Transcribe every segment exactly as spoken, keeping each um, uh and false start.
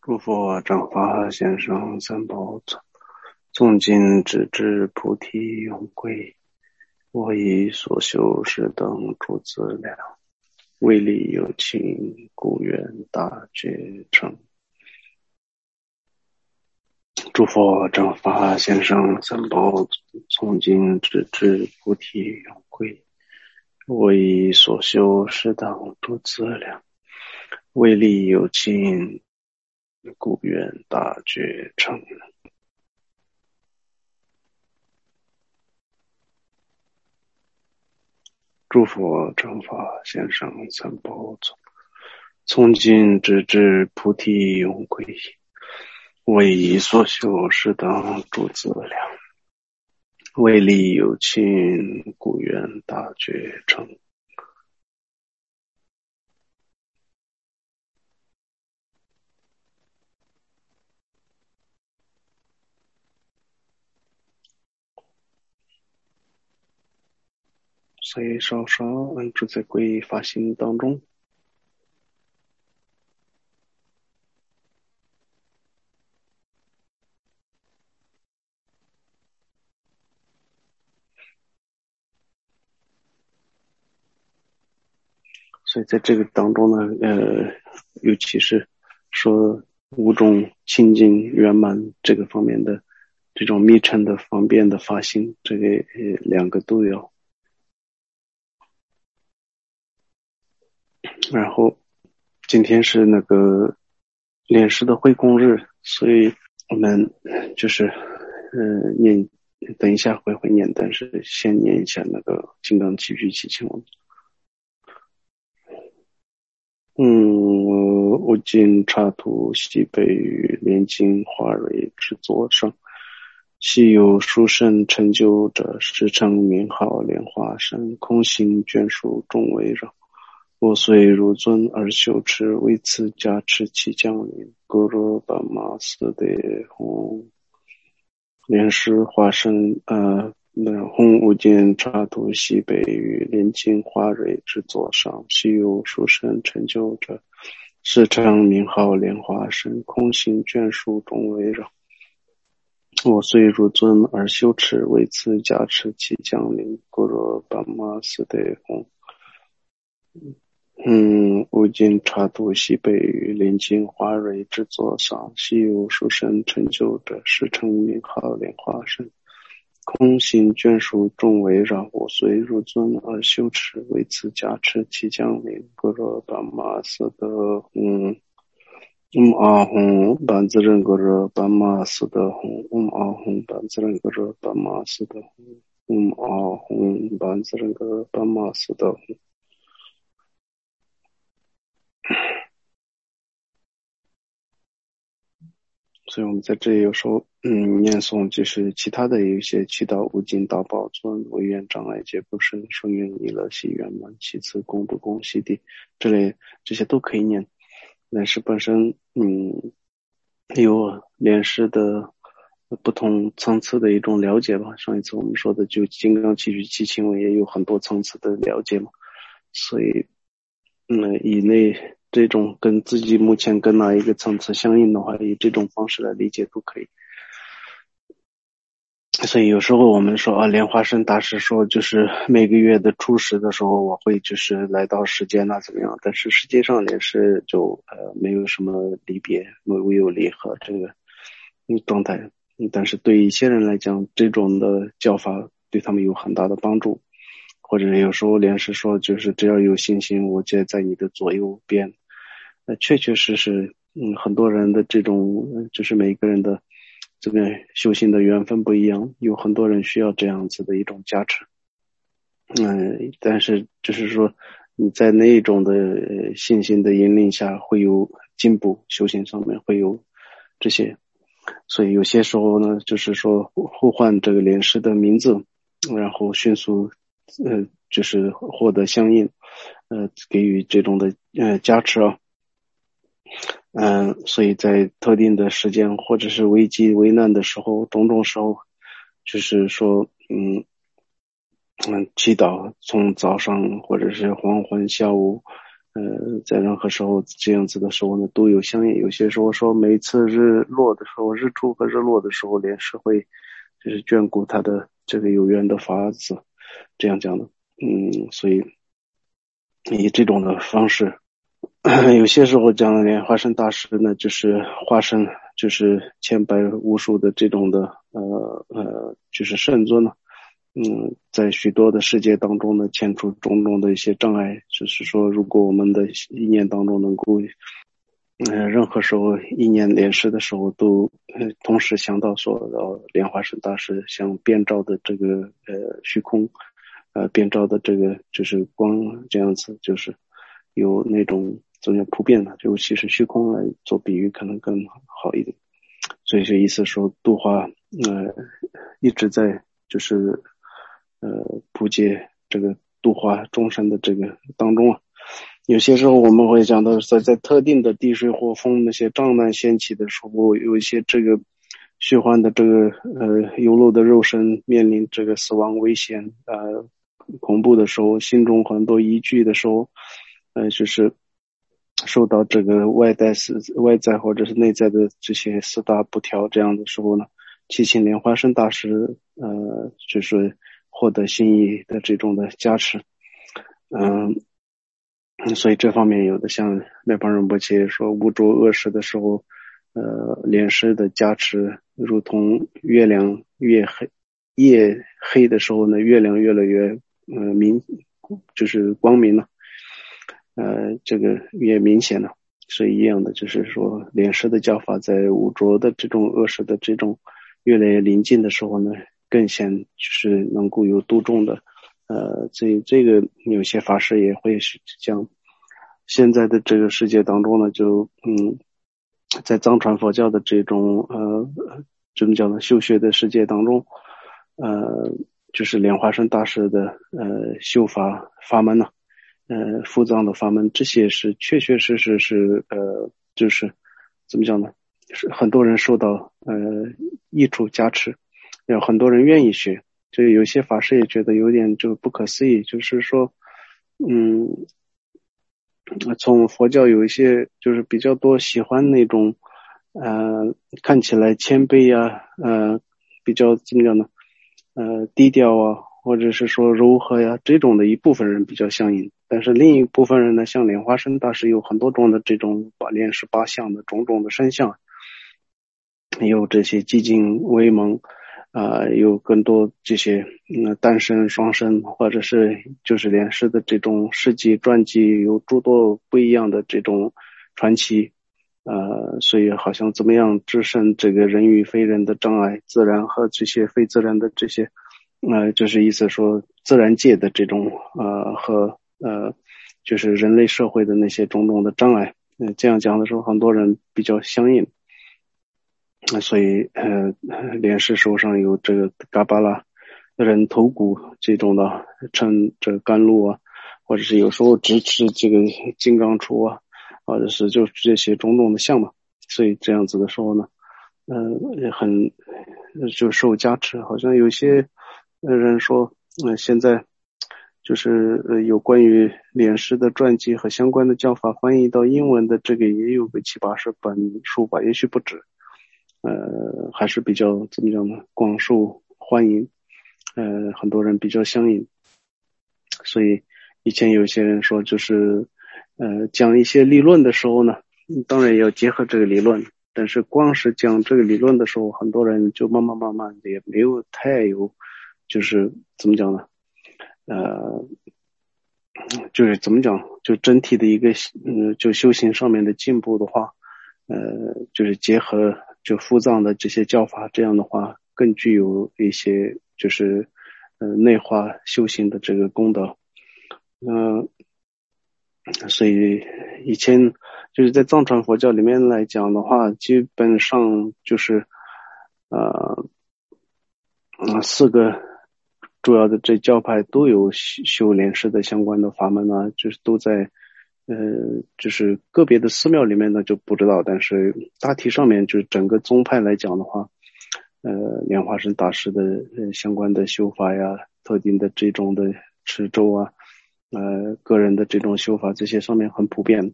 诸佛正法先生三宝从从今直至菩提永归，我以所修是等诸资粮，为利有情，故愿大觉成。诸佛正法先生三宝从今直至菩提永归，我以所修是等诸资粮，为利有情，故愿大觉成。诸佛正法先生三宝从从今直至菩提永归，我以所修是等诸资粮，为利有情，故愿大觉成。所以稍稍安住在皈依发心当中。所以在这个当中呢，呃，尤其是说五种清净圆满这个方面的这种密乘的方便的发心，这个呃两个都要。然后今天是那个莲师的会供日，所以我们就是呃念，等一下会会念，但是先念一下那个金刚齐聚祈请文。嗯，无尽刹土西北隅，莲金花蕊之座上，昔有殊胜成就者，时称名号莲花生，空行眷属众围绕。我虽如尊而修持，为此加持其降临。咕噜巴玛斯的红莲师化身呃那红无尽刹土西北隅，莲金花蕊之座上，昔有殊胜成就者，时称名号莲花生，空行眷属众围绕。我虽如尊而修持，为此加持其降临。咕噜巴玛斯的红嗯，无尽刹土西北隅，莲金花蕊之座上，昔有殊胜成就者，时称名号莲花生，空行眷属众围绕。我虽如尊而修持，为此加持其降临。咕噜巴玛斯的嗯嗯阿吽班子人咕噜巴玛斯的吽嗯阿吽班子人咕噜巴玛斯的吽嗯阿吽班子人咕噜巴玛斯的吽。所以我们在这里有时候嗯念诵，就是其他的有一些祈祷无尽大宝尊，唯愿障碍皆不生，顺愿意乐喜圆满，其次功不功悉地，这类这些都可以念。但是本身嗯有莲师的不同层次的一种了解吧，上一次我们说的就金刚齐聚祈请文也有很多层次的了解嘛，所以嗯以内这种跟自己目前跟哪一个层次相应的话，以这种方式来理解都可以。所以有时候我们说啊，莲花生大师说就是每个月的初十的时候我会就是来到世间啊怎么样，但是实际上莲师就呃没有什么离别，唯有离合这个状态。但是对一些人来讲，这种的教法对他们有很大的帮助。或者有时候莲师说就是只要有信心，我就在你的左右边。呃，确确实实嗯很多人的这种就是每个人的这个修行的缘分不一样，有很多人需要这样子的一种加持。嗯，但是就是说你在那一种的信心的引领下会有进步，修行上面会有这些。所以有些时候呢，就是说互换这个莲师的名字，然后迅速呃就是获得相应呃给予这种的呃加持啊。嗯、呃，所以在特定的时间或者是危机危难的时候，种种时候，就是说，嗯嗯，祈祷从早上或者是黄昏、下午， 呃，在任何时候这样子的时候呢，都有相应。有些时候说每次日落的时候，日出和日落的时候，莲师会就是眷顾他的这个有缘的法子，这样讲的。嗯，所以以这种的方式，有些时候讲莲花生大师呢，就是化身，就是千百无数的这种的呃呃，就是圣尊呢。嗯，在许多的世界当中呢，牵出种种的一些障碍。就是说，如果我们的意念当中能够，呃，任何时候意念联识的时候都，呃，同时想到说，呃，莲花生大师像遍照的这个呃虚空，呃，遍照的这个就是光这样子，就是有那种怎么样普遍的，尤其是虚空来做比喻，可能更好一点。所以这意思说，度化呃一直在就是呃普界这个度化众生的这个当中啊。有些时候我们会讲到，在在特定的地水火风那些障难掀起的时候，有一些这个虚幻的这个呃有漏的肉身面临这个死亡危险呃恐怖的时候，心中很多疑惧的时候，呃就是受到这个外在是外在或者是内在的这些四大不调这样的时候呢，七请莲花生大师呃就是获得心意的这种的加持。嗯。所以这方面有的像那帮人不切说污浊恶事的时候，呃，莲师的加持如同月亮越黑，夜黑的时候呢，月亮越来越呃明，就是光明了，呃，这个越明显了。是一样的，就是说莲师的教法在污浊的这种恶事的这种越来越临近的时候呢，更显就是能够有度众的。呃，这这个有些法师也会是讲，现在的这个世界当中呢，就嗯，在藏传佛教的这种呃怎么讲呢，修学的世界当中，呃，就是莲花生大师的呃修法法门呢、啊，呃，复藏的法门，这些是确确实实是呃，就是怎么讲呢，是很多人受到呃益处加持，有很多人愿意学。就有些法师也觉得有点就不可思议，就是说，嗯，从佛教有一些就是比较多喜欢那种，呃，看起来谦卑呀、啊，呃，比较怎么讲呢，呃，低调啊，或者是说柔和呀，这种的一部分人比较相应，但是另一部分人呢，像莲花生大师有很多种的这种八莲十八相的种种的身相，有这些寂静威猛。啊、呃，有更多这些嗯单身双生，或者是就是莲师的这种事迹传记，有诸多不一样的这种传奇。呃，所以好像怎么样制胜这个人与非人的障碍，自然和这些非自然的这些，呃，就是意思说自然界的这种呃和呃就是人类社会的那些种种的障碍。呃，这样讲的时候，很多人比较相应。所以呃莲师手上有这个嘎巴拉人头骨这种的称这个甘露啊，或者是有时候直持这个金刚杵啊，或者是就这些种种的像嘛。所以这样子的时候呢，呃也很就受加持。好像有些人说呃现在就是呃有关于莲师的传记和相关的教法翻译到英文的这个也有个七八十本书吧，也许不止。呃，还是比较怎么讲呢？广受欢迎，呃，很多人比较相应。所以以前有些人说，就是呃讲一些理论的时候呢，当然也要结合这个理论。但是光是讲这个理论的时候，很多人就慢慢慢慢也没有太有，就是怎么讲呢？呃，就是怎么讲？就整体的一个嗯，就修行上面的进步的话，呃，就是结合就复藏的这些教法，这样的话更具有一些就是呃内化修行的这个功德。嗯、呃，所以以前就是在藏传佛教里面来讲的话，基本上就是呃嗯四个主要的这教派都有修修莲师的相关的法门呢，就是都在呃，就是个别的寺庙里面呢就不知道，但是大体上面就是整个宗派来讲的话，呃，莲花生大师的呃相关的修法呀，特定的这种的持咒啊， 呃个人的这种修法，这些上面很普遍。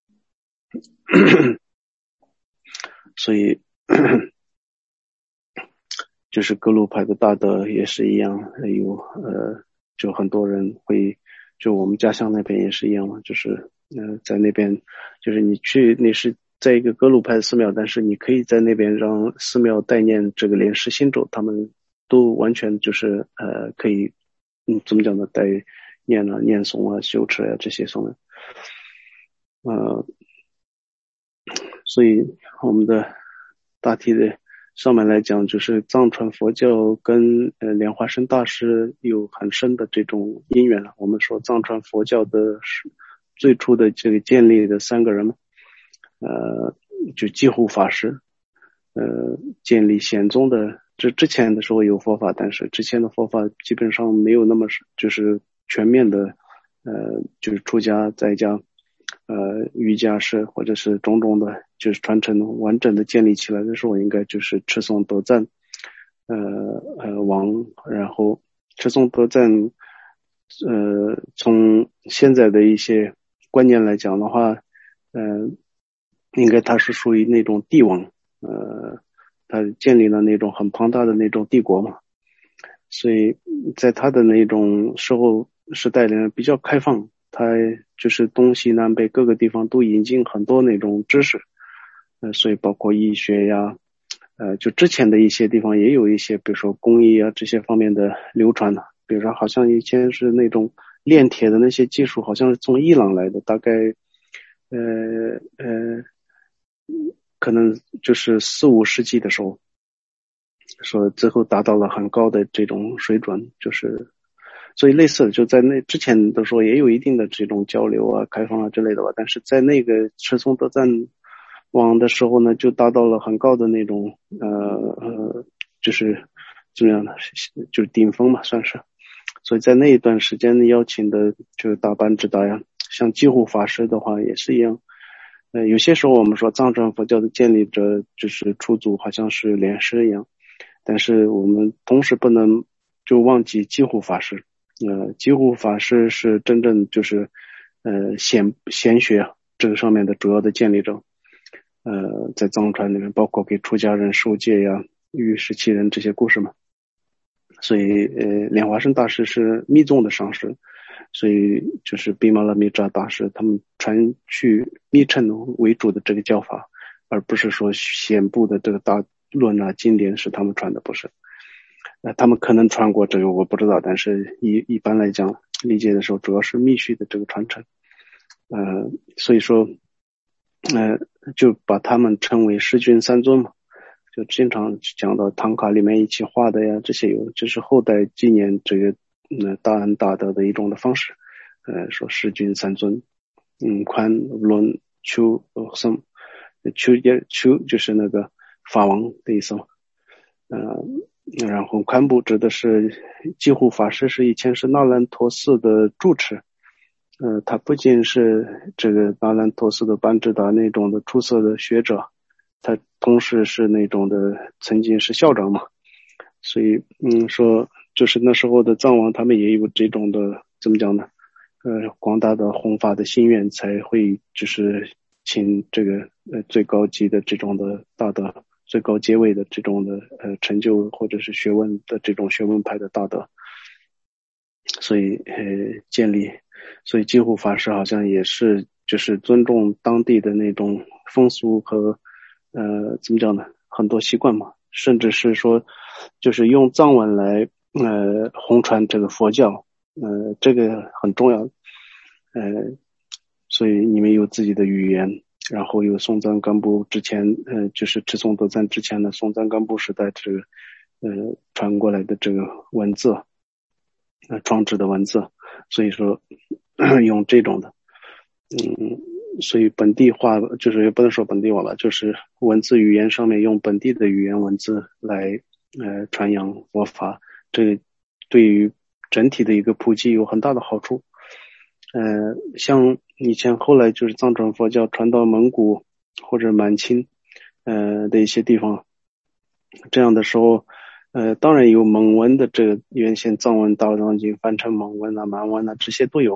所以就是格鲁派的大德也是一样，有呃就很多人会，就我们家乡那边也是一样嘛，就是呃在那边就是你去你是在一个格鲁派的寺庙，但是你可以在那边让寺庙代念这个莲师心咒，他们都完全就是呃可以嗯怎么讲呢，代念啊念诵啊修持啊这些上面。呃所以我们的大体的上面来讲，就是藏传佛教跟呃莲花生大师有很深的这种因缘了。我们说藏传佛教的最初的这个建立的三个人，呃，就几乎法师，呃，建立显宗的。这之前的时候有佛法，但是之前的佛法基本上没有那么就是全面的，呃，就是出家在家。呃，瑜伽师或者是种种的，就是传承完整的建立起来的时候，应该就是持诵得赞，呃呃王，然后持诵得赞，呃，从现在的一些观念来讲的话，呃，应该他是属于那种帝王，呃，他建立了那种很庞大的那种帝国嘛，所以在他的那种时候时代里面比较开放。他就是东西南北各个地方都引进很多那种知识，呃，所以包括医学呀，呃，就之前的一些地方也有一些，比如说工艺啊这些方面的流传的，比如说好像以前是那种炼铁的那些技术，好像是从伊朗来的，大概呃呃，可能就是四五世纪的时候，说最后达到了很高的这种水准，就是。所以类似的就在那之前的时候也有一定的这种交流啊开放啊之类的吧，但是在那个持诵得赞网的时候呢，就达到了很高的那种呃呃就是怎么样的，就是顶峰嘛算是。所以在那一段时间邀请的就是大班智达呀，像济护法师的话也是一样。呃有些时候我们说藏传佛教的建立者就是出祖好像是莲师一样，但是我们同时不能就忘记济护法师。呃，济护法师是真正就是呃显显学这个上面的主要的建立者，呃，在藏传里面包括给出家人受戒呀、遇十七人这些故事嘛。所以呃，莲花生大师是密宗的上师，所以就是毗麻勒密扎大师他们传去密乘为主的这个教法，而不是说显部的这个大论啊经典是他们传的，不是。呃，他们可能传过这个我不知道，但是一一般来讲理解的时候主要是密续的这个传承，呃，所以说，呃，就把他们称为师君三尊嘛，就经常讲到唐卡里面一起画的呀，这些有，这是后代纪念这个呃大恩大德的一种的方式，呃，说师君三尊，嗯，宽伦丘呃僧，丘也丘就是那个法王的意思嘛，呃。然后堪布指的是济护法师，是以前是那兰陀寺的住持，呃，他不仅是这个那兰陀寺的班智达那种的出色的学者，他同时是那种的曾经是校长嘛，所以嗯说就是那时候的藏王他们也有这种的怎么讲呢？呃，广大的弘法的心愿，才会就是请这个呃最高级的这种的大德。最高阶位的这种的呃成就或者是学问的这种学问派的大德，所以呃建立，所以济护法师好像也是就是尊重当地的那种风俗和呃怎么讲呢，很多习惯嘛，甚至是说就是用藏文来呃弘传这个佛教，呃这个很重要，呃所以你们有自己的语言。然后有松赞干布之前，呃，就是持诵得赞之前的松赞干布时代这个，呃，传过来的这个文字，呃，创制的文字，所以说用这种的，嗯，所以本地化就是也不能说本地化吧，就是文字语言上面用本地的语言文字来，呃，传扬佛法，这对于整体的一个普及有很大的好处。呃，像以前后来就是藏传佛教传到蒙古或者满清呃的一些地方，这样的时候，呃，当然有蒙文的这个原先藏文大藏经翻成蒙文啊、满文啊这些都有，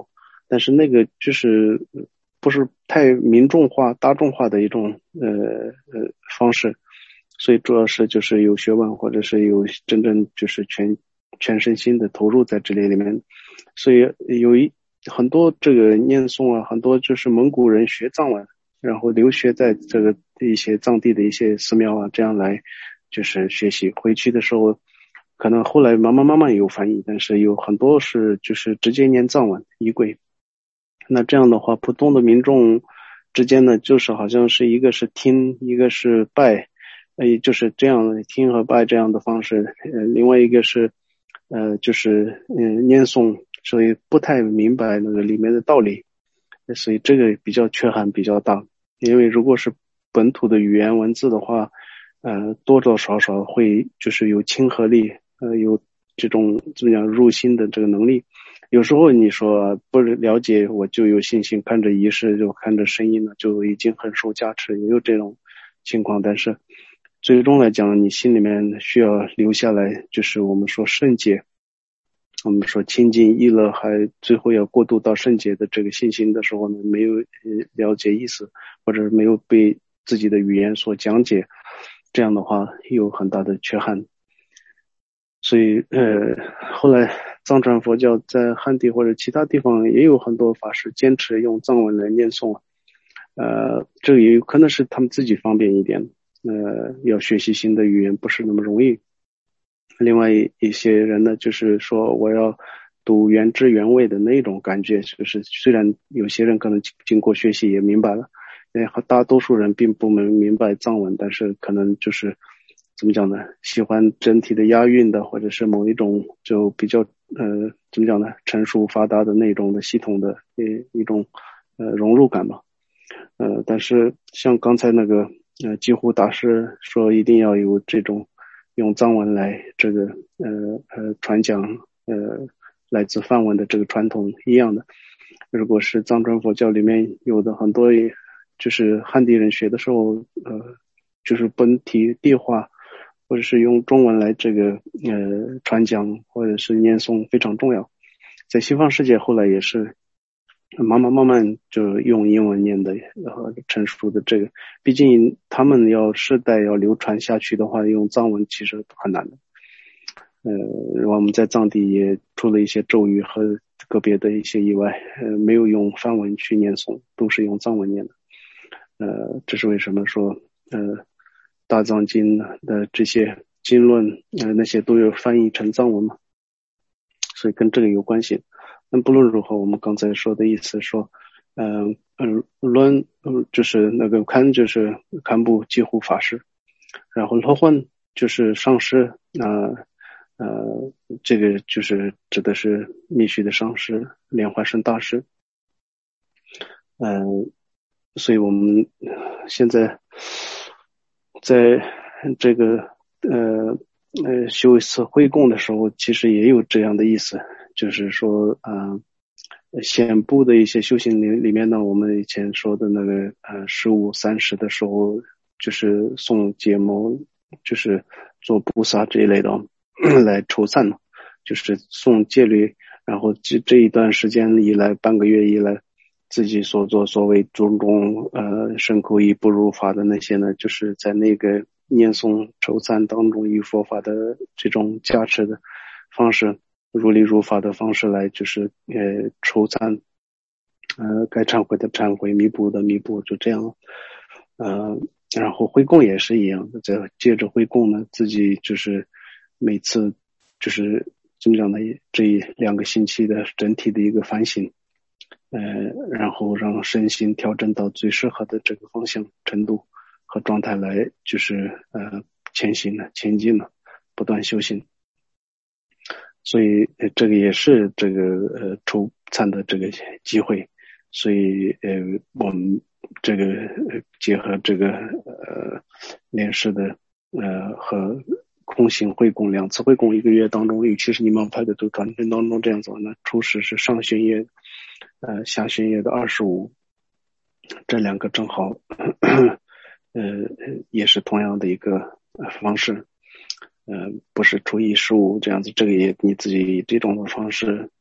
但是那个就是不是太民众化、大众化的一种呃呃方式，所以主要是就是有学问或者是有真正就是全全身心的投入在这里里面，所以有一很多这个念诵啊，很多就是蒙古人学藏文，然后留学在这个一些藏地的一些寺庙啊，这样来就是学习，回去的时候可能后来慢慢慢慢有翻译，但是有很多是就是直接念藏文仪轨。那这样的话，普通的民众之间呢，就是好像是一个是听，一个是拜，呃，就是这样的听和拜这样的方式，呃，另外一个是呃，就是嗯、呃、念诵，所以不太明白那个里面的道理，所以这个比较缺憾比较大。因为如果是本土的语言文字的话，呃，多多少少会就是有亲和力，呃，有这种怎么讲入心的这个能力。有时候你说不了解，我就有信心看着仪式，就看着声音呢，就已经很受加持，也有这种情况。但是最终来讲，你心里面需要留下来，就是我们说圣洁，我们说亲近意乐，还最后要过渡到圣洁的这个信心的时候呢，没有了解意思，或者没有被自己的语言所讲解，这样的话有很大的缺憾。所以呃，后来藏传佛教在汉地或者其他地方也有很多法师坚持用藏文来念诵，呃，这也有可能是他们自己方便一点，呃，要学习新的语言不是那么容易。另外一些人呢，就是说我要读原汁原味的那种感觉，就是虽然有些人可能经过学习也明白了，呃，大多数人并不能明白藏文，但是可能就是怎么讲呢？喜欢整体的押韵的，或者是某一种就比较呃怎么讲呢？成熟发达的那种的系统的呃一种呃融入感吧。呃，但是像刚才那个呃几乎大师说一定要有这种用藏文来这个呃呃传讲呃来自梵文的这个传统一样的。如果是藏传佛教里面有的很多就是汉地人学的时候，呃就是本体地化。或者是用中文来这个呃传讲或者是念诵非常重要，在西方世界后来也是慢慢慢慢就用英文念的呃成熟的这个，毕竟他们要世代要流传下去的话，用藏文其实很难的。呃，我们在藏地也出了一些咒语和个别的一些意外，呃，没有用梵文去念诵，都是用藏文念的。呃，这是为什么说呃。大藏经的这些经论，呃，那些都有翻译成藏文嘛，所以跟这个有关系。那不论如何，我们刚才说的意思说，嗯、呃、嗯，论、呃、就是那个堪就是堪布几乎法师，然后罗混就是上师，呃呃，这个就是指的是密续的上师莲花生大师，嗯、呃，所以我们现在。在这个呃呃修一次会供的时候，其实也有这样的意思，就是说啊，呃，显部的一些修行里里面呢，我们以前说的那个呃十五三十的时候，就是诵解谋，就是做菩萨这一类的来筹赞嘛，就是诵戒律，然后这这一段时间以来，半个月以来。自己所作所为种种呃身口意不如法的那些呢，就是在那个念诵筹赞当中以佛法的这种加持的方式，如理如法的方式来就是呃筹赞，呃该忏悔的忏悔，弥补的弥补，就这样。呃，然后会供也是一样的，在接着会供呢，自己就是每次就是怎么讲呢，这一两个星期的整体的一个反省。呃，然后让身心调整到最适合的这个方向程度和状态来，就是呃前行了、前进了，不断修行。所以、呃、这个也是这个呃筹参的这个机会。所以呃我们这个、呃、结合这个呃莲师的呃和空行会供两次会供一个月当中，尤其是你们派的这个团程当中这样做呢，初始是上旬夜。呃，下旬夜的二十五，这两个正好，呃，也是同样的一个方式，呃，不是初一十五这样子，这个也你自己以这种的方式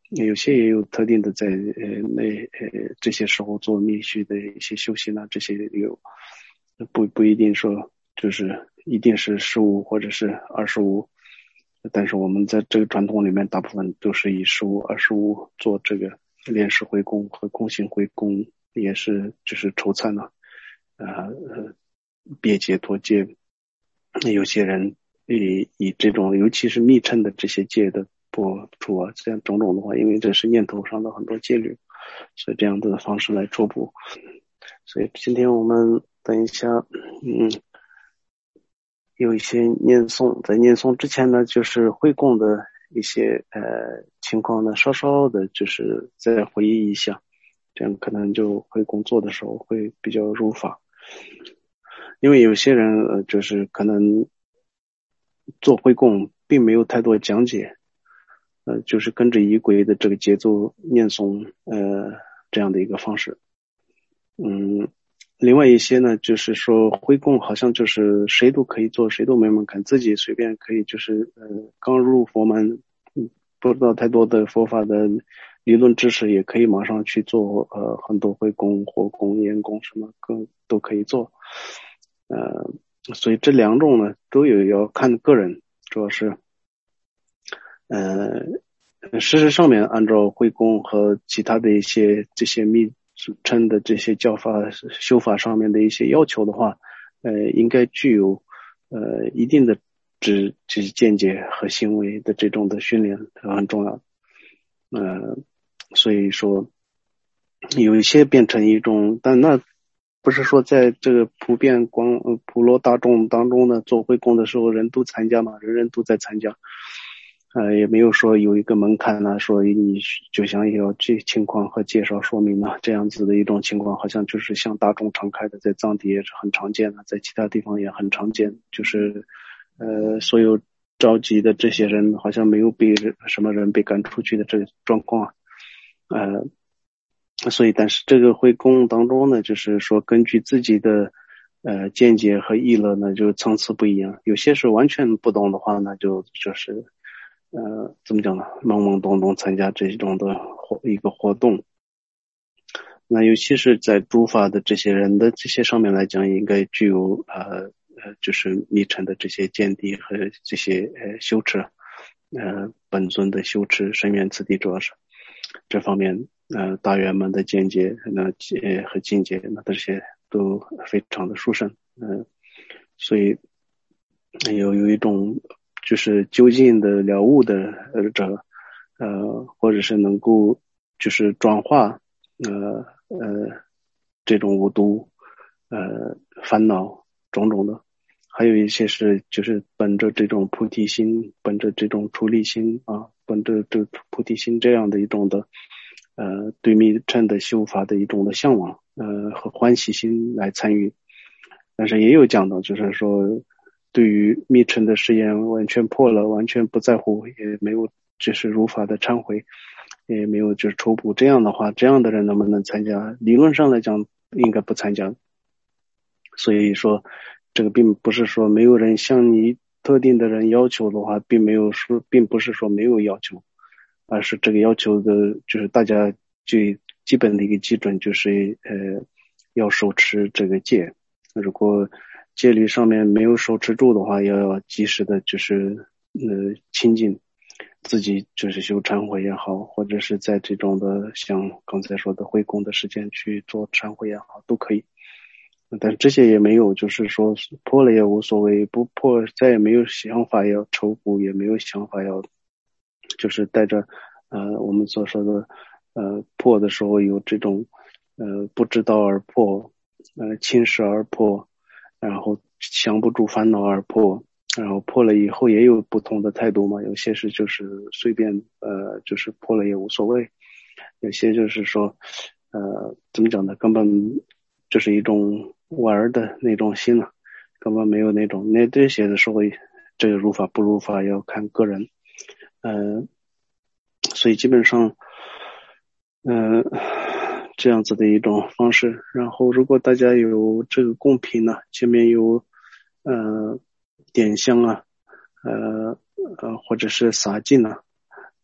有些也有特定的在呃那呃这些时候做密续的一些修行啊，这些有不不一定说就是一定是十五或者是二十五，但是我们在这个传统里面大部分都是以十五二十五做这个莲师回供和空行回供，也是就是抽参呢，呃呃别解脱戒，有些人以以这种尤其是密乘的这些戒的破除啊，这样种种的话，因为这是念头上的很多戒律，所以这样的方式来捉捕。所以今天我们等一下，嗯，有一些念诵，在念诵之前呢，就是会供的一些呃情况呢，稍稍的就是再回忆一下，这样可能就会工作的时候会比较如法。因为有些人呃就是可能做会供并没有太多讲解，呃就是跟着仪轨的这个节奏念诵呃这样的一个方式。嗯，另外一些呢，就是说会供好像就是谁都可以做，谁都没门槛，自己随便可以，就是呃刚入佛门，嗯，不知道太多的佛法的理论知识，也可以马上去做呃很多会供、火供、焰供什么更都可以做。呃，所以这两种呢都有要看个人，主要是呃事实上面按照会供和其他的一些这些密乘的这些教法修法上面的一些要求的话，呃应该具有呃一定的知知见解和行为的这种的训练很重要。呃所以说有一些变成一种，但那不是说在这个普遍光呃普罗大众当中呢，做会供的时候人都参加嘛，人人都在参加，呃，也没有说有一个门槛呢，说你就像要这情况和介绍说明啊，这样子的一种情况，好像就是向大众敞开的，在藏地也是很常见的，在其他地方也很常见，就是呃所有召集的这些人好像没有被什么人被赶出去的这个状况，呃。所以，但是这个会供当中呢，就是说根据自己的呃见解和议论呢，就层次不一样。有些是完全不懂的话呢，就就是呃怎么讲呢，懵懵懂懂参加这种的活一个活动。那尤其是在诸法的这些人的这些上面来讲，应该具有呃呃就是密乘的这些见地和这些呃修持，呃本尊的修持，深远次第主要是这方面。呃，大圆满的见解，那呃和境界，那这些都非常的殊胜，嗯、呃，所以有有一种就是究竟的了悟的呃者，呃，或者是能够就是转化呃呃这种无毒呃烦恼种种的，还有一些是就是本着这种菩提心，本着这种出离心啊，本着这菩提心这样的一种的。呃，对密乘的修法的一种的向往，呃和欢喜心来参与，但是也有讲到，就是说，对于密乘的誓言完全破了，完全不在乎，也没有就是如法的忏悔，也没有就是抽补，这样的话，这样的人能不能参加？理论上来讲，应该不参加。所以说，这个并不是说没有人向你特定的人要求的话，并没有说，并不是说没有要求。而是这个要求的，就是大家最基本的一个基准就是呃要手持这个戒，如果戒律上面没有手持住的话，要及时的就是呃亲近自己，就是修忏悔也好，或者是在这种的像刚才说的会供的时间去做忏悔也好，都可以。但这些也没有，就是说破了也无所谓，不破再也没有想法要抽补，也没有想法要。就是带着呃我们所说的呃破的时候有这种呃不知道而破，呃侵蚀而破，然后降不住烦恼而破，然后破了以后也有不同的态度嘛，有些是就是随便呃就是破了也无所谓，有些就是说呃怎么讲呢，根本就是一种玩的那种心了，根本没有那种，那这些的时候这个如法不如法要看个人。呃，所以基本上，呃，这样子的一种方式。然后，如果大家有这个贡品呢，前面有呃点香啊，呃呃，或者是洒净啊，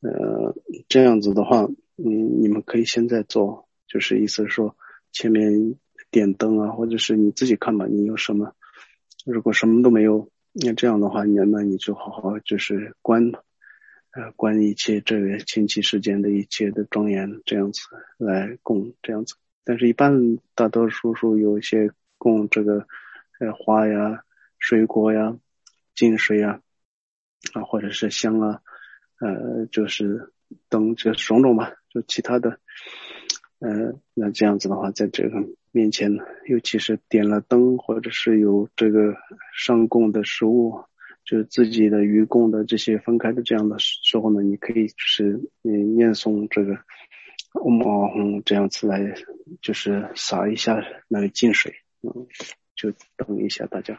呃，这样子的话，嗯，你们可以现在做，就是意思是说前面点灯啊，或者是你自己看吧，你有什么，如果什么都没有，那这样的话，你那你就好好就是观，呃，观一切这个前期世间的一切的庄严，这样子来供这样子。但是，一般大多数数有一些供这个，呃，花呀、水果呀、净水呀，啊，或者是香啊，呃，就是灯，这种种吧，就其他的，呃，那这样子的话，在这个面前，尤其是点了灯，或者是有这个上供的食物，就是自己的余供的这些分开的这样的时候呢，你可以是嗯念诵这个嗡嘛吽这样子来，就是洒一下那个净水，嗯，就等一下大家。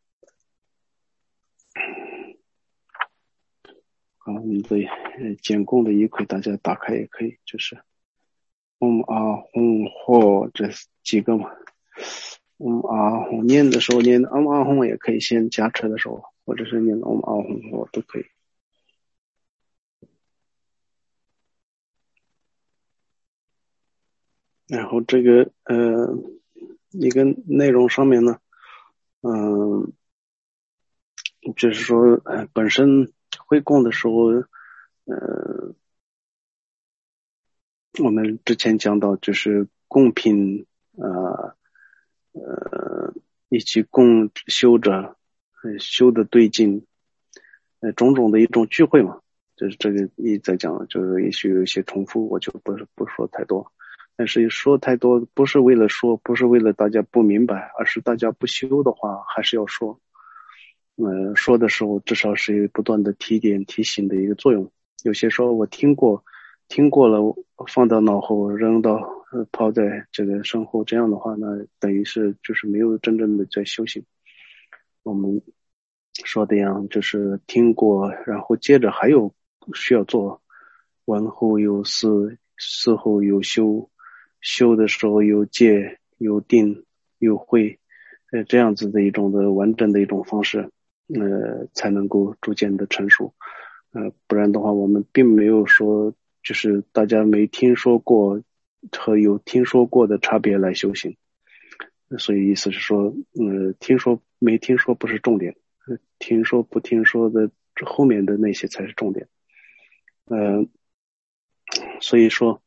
啊，你的呃简供的仪轨大家打开也可以，就是嗡啊吽吽这几个嘛。嗡啊吽念的时候念嗡啊吽也可以，先加持的时候，或者是念嗡啊吽吽都可以。然后这个呃一个内容上面呢，嗯、呃，就是说呃本身会供的时候，呃，我们之前讲到就是供品呃呃以及供修者呃修的对境，呃种种的一种聚会嘛，就是这个一再讲，就是也许有一些重复，我就不是不说太多。但是说太多不是为了说，不是为了大家不明白，而是大家不修的话还是要说。呃，说的时候至少是不断的提点提醒的一个作用。有些时候我听过，听过了，放到脑后，扔到呃抛在这个身后，这样的话呢，等于是就是没有真正的在修行。我们说的样就是听过，然后接着还有需要做，闻后有思，思后有修，修的时候有戒，有定，有慧，呃，这样子的一种的完整的一种方式，呃，才能够逐渐的成熟。呃，不然的话，我们并没有说，就是大家没听说过和有听说过的差别来修行。所以意思是说，呃，听说没听说不是重点，呃听说不听说的后面的那些才是重点。呃，所以说，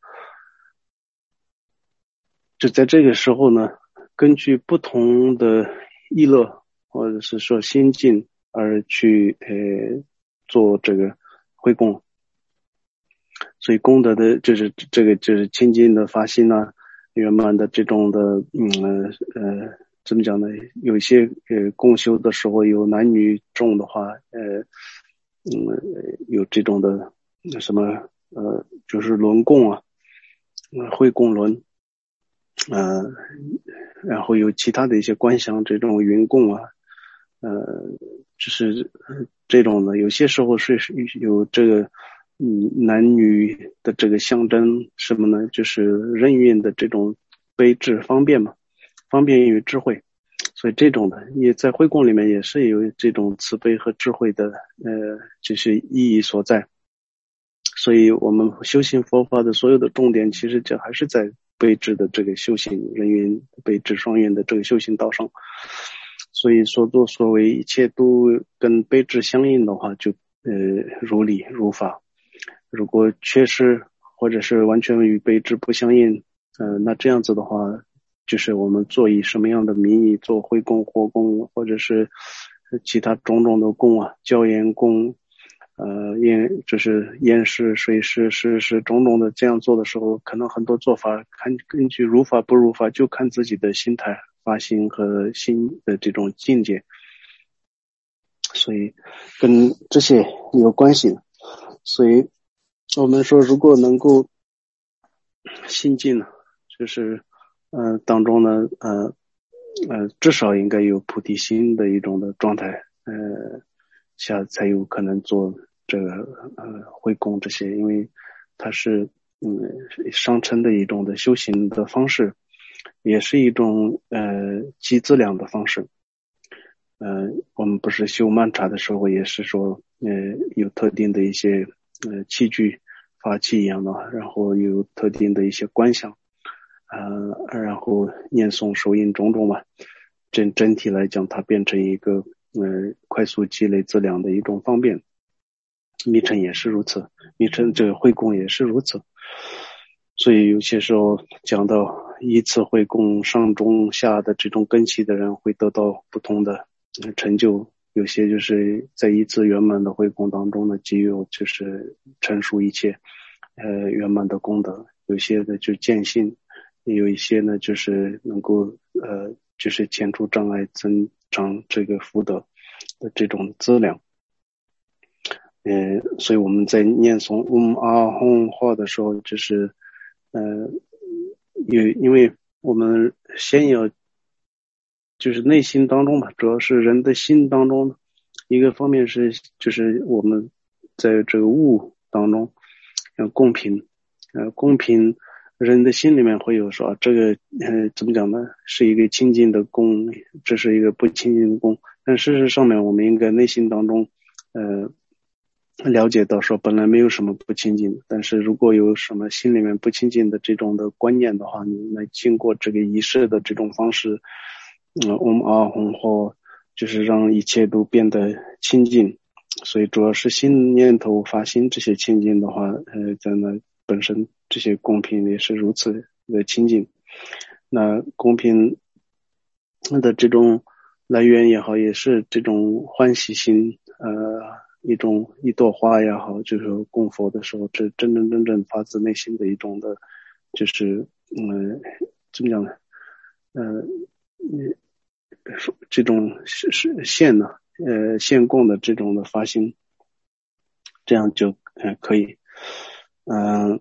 就在这个时候呢，根据不同的意乐或者是说心境而去呃做这个回供，所以功德的就是这个就是清净的发心啊，圆满的这种的嗯呃呃怎么讲呢？有一些呃共修的时候有男女众的话，呃嗯有这种的什么呃就是轮供啊，呃会供轮。呃，然后有其他的一些观想这种云供啊，呃，就是这种的，有些时候是有这个嗯男女的这个象征什么呢？就是任运的这种悲智方便嘛，方便与智慧，所以这种的也在慧供里面也是有这种慈悲和智慧的呃就是意义所在。所以我们修行佛法的所有的重点，其实这还是在悲智的这个修行人缘悲智双运的这个修行道上。所以所作所为一切都跟悲智相应的话，就呃如理如法。如果缺失或者是完全与悲智不相应，呃，那这样子的话，就是我们做以什么样的名义做会供、火供，或者是其他种种的供啊，教研供。呃，验就是验尸、水尸、尸尸种种的这样做的时候，可能很多做法看根据如法不如法，就看自己的心态、发心和心的这种境界，所以跟这些有关系。所以我们说，如果能够心境呢，就是呃当中呢，呃呃至少应该有菩提心的一种的状态，呃下才有可能做这个呃会供这些，因为它是嗯上乘的一种的修行的方式，也是一种呃积资粮的方式。呃，我们不是修曼茶的时候，也是说呃有特定的一些呃器具法器一样的，然后有特定的一些观想，呃，然后念诵手印种种吧。整整体来讲，它变成一个呃快速积累资粮的一种方便。密乘也是如此，密乘这个会供也是如此。所以有些时候讲到依次会供上中下的这种根器的人会得到不同的成就，有些就是在依次圆满的会供当中呢，即有就是陈述一切呃圆满的功德，有些的就见性，有一些呢就是能够呃就是减除障碍，增长这个福德的这种资粮。呃，所以我们在念诵嗡阿吽话的时候，就是呃，有因为我们先要就是内心当中吧，主要是人的心当中，一个方面是就是我们在这个物当中要公平，呃，公平人的心里面会有说这个呃怎么讲呢？是一个清净的公，这是一个不清净的公，但事实上面我们应该内心当中呃。了解到说本来没有什么不清净的，但是如果有什么心里面不清净的这种的观念的话，你来经过这个仪式的这种方式，嗯，嗡阿吽或就是让一切都变得清净。所以主要是心念头发心这些清净的话，呃，在那本身这些公平也是如此的清净。那公平的这种来源也好，也是这种欢喜心，呃。一种一朵花也好，就是供佛的时候，这真真正正发自内心的一种的，就是嗯，怎么讲呢？呃，这种是是献呢，呃，献供的这种的发心，这样就呃可以，嗯、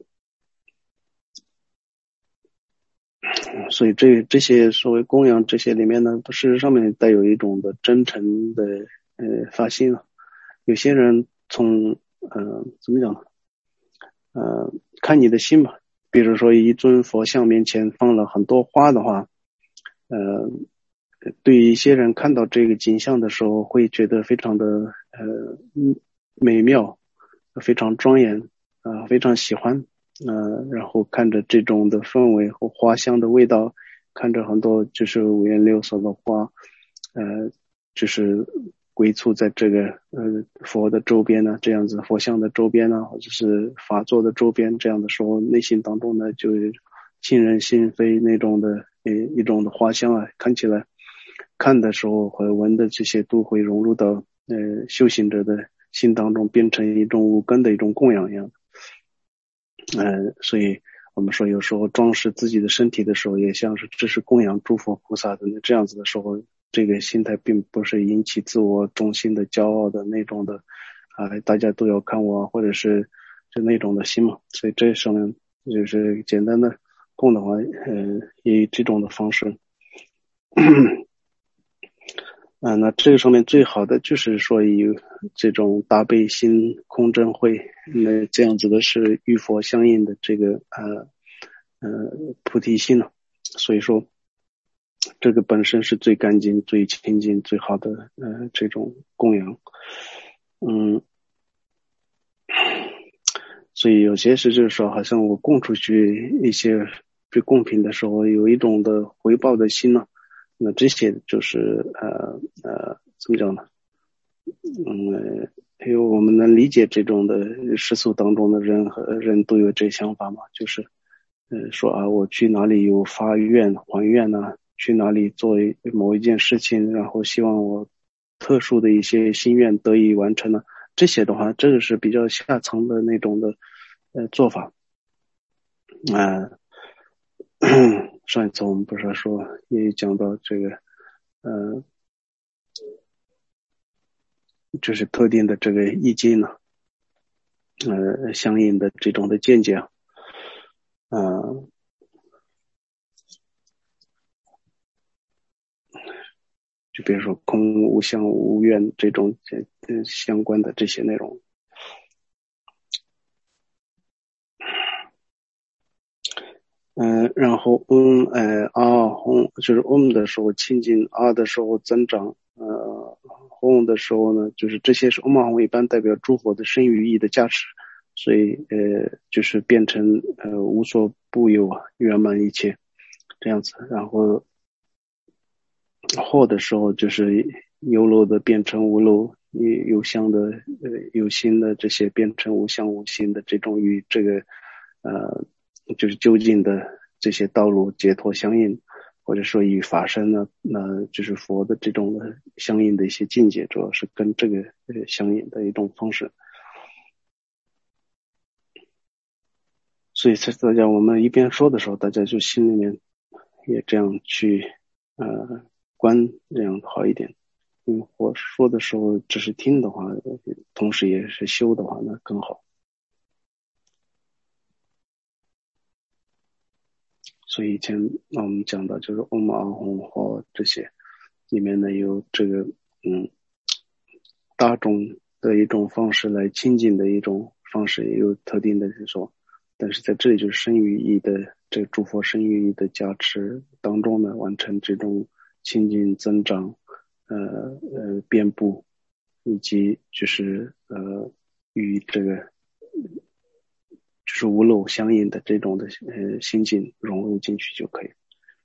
呃，所以这这些所谓供养这些里面呢，事实上面带有一种的真诚的呃发心啊。有些人从呃怎么讲呢？呃，看你的心吧。比如说一尊佛像面前放了很多花的话，呃，对于一些人看到这个景象的时候，会觉得非常的呃美妙，非常庄严，啊、呃，非常喜欢，呃，然后看着这种的氛围和花香的味道，看着很多就是五颜六色的花，呃，就是归簇在这个呃佛的周边呢，这样子佛像的周边呢，或者是法座的周边，这样的时候，内心当中呢就沁人心扉那种的呃一种的花香啊，看起来看的时候和闻的这些都会融入到呃修行者的心当中，变成一种无根的一种供养一样。呃，所以我们说有时候装饰自己的身体的时候，也像是这是供养诸佛菩萨的这样子的时候，这个心态并不是引起自我中心的骄傲的那种的啊、呃，大家都要看我，或者是就那种的心嘛。所以这上面就是简单的供的话，呃，以这种的方式。啊，那这个上面最好的就是说以这种大悲心空真慧，那这样子的是与佛相应的这个呃呃菩提心了。所以说，这个本身是最干净、最清净、最好的呃这种供养。嗯，所以有些是就是说，好像我供出去一些被供品的时候，有一种的回报的心呢。那这些就是呃呃怎么讲呢？嗯，因为我们能理解这种的世俗当中的人和人都有这想法嘛，就是呃说啊，我去哪里有发愿还愿呢、啊？去哪里做某一件事情，然后希望我特殊的一些心愿得以完成呢？这些的话，这个是比较下层的那种的呃做法啊。呃、上一次我们不是说也讲到这个呃。就是特定的这个意境呢，呃，相应的这种的见解啊，呃，就比如说空无相无愿这种呃相关的这些内容。嗯、呃，然后嗯呃啊轰就是嗯的时候清净，啊的时候增长，呃轰的时候呢，就是这些是嗡嘛轰一般代表诸佛的身语意的加持。 所以呃就是变成呃无所不有啊，圆满一切这样子。然后后的时候就是有漏的变成无漏，有有相的呃有心的这些变成无相无心的这种与这个呃就是究竟的这些道路解脱相应，或者说与法身呢，那就是佛的这种的相应的一些境界，主要是跟这个呃相应的一种方式。所以大家我们一边说的时候，大家就心里面也这样去呃观，这样好一点。因为我说的时候只是听的话，同时也是修的话，那更好。所以以前我们讲到就是欧玛阿红和这些里面呢有这个嗯大众的一种方式来亲近的一种方式，也有特定的说，但是在这里就是身语意的这个诸佛身语意的加持当中呢，完成这种亲近增长呃呃遍布，以及就是呃与这个就是无漏相应的这种的呃心境融入进去就可以。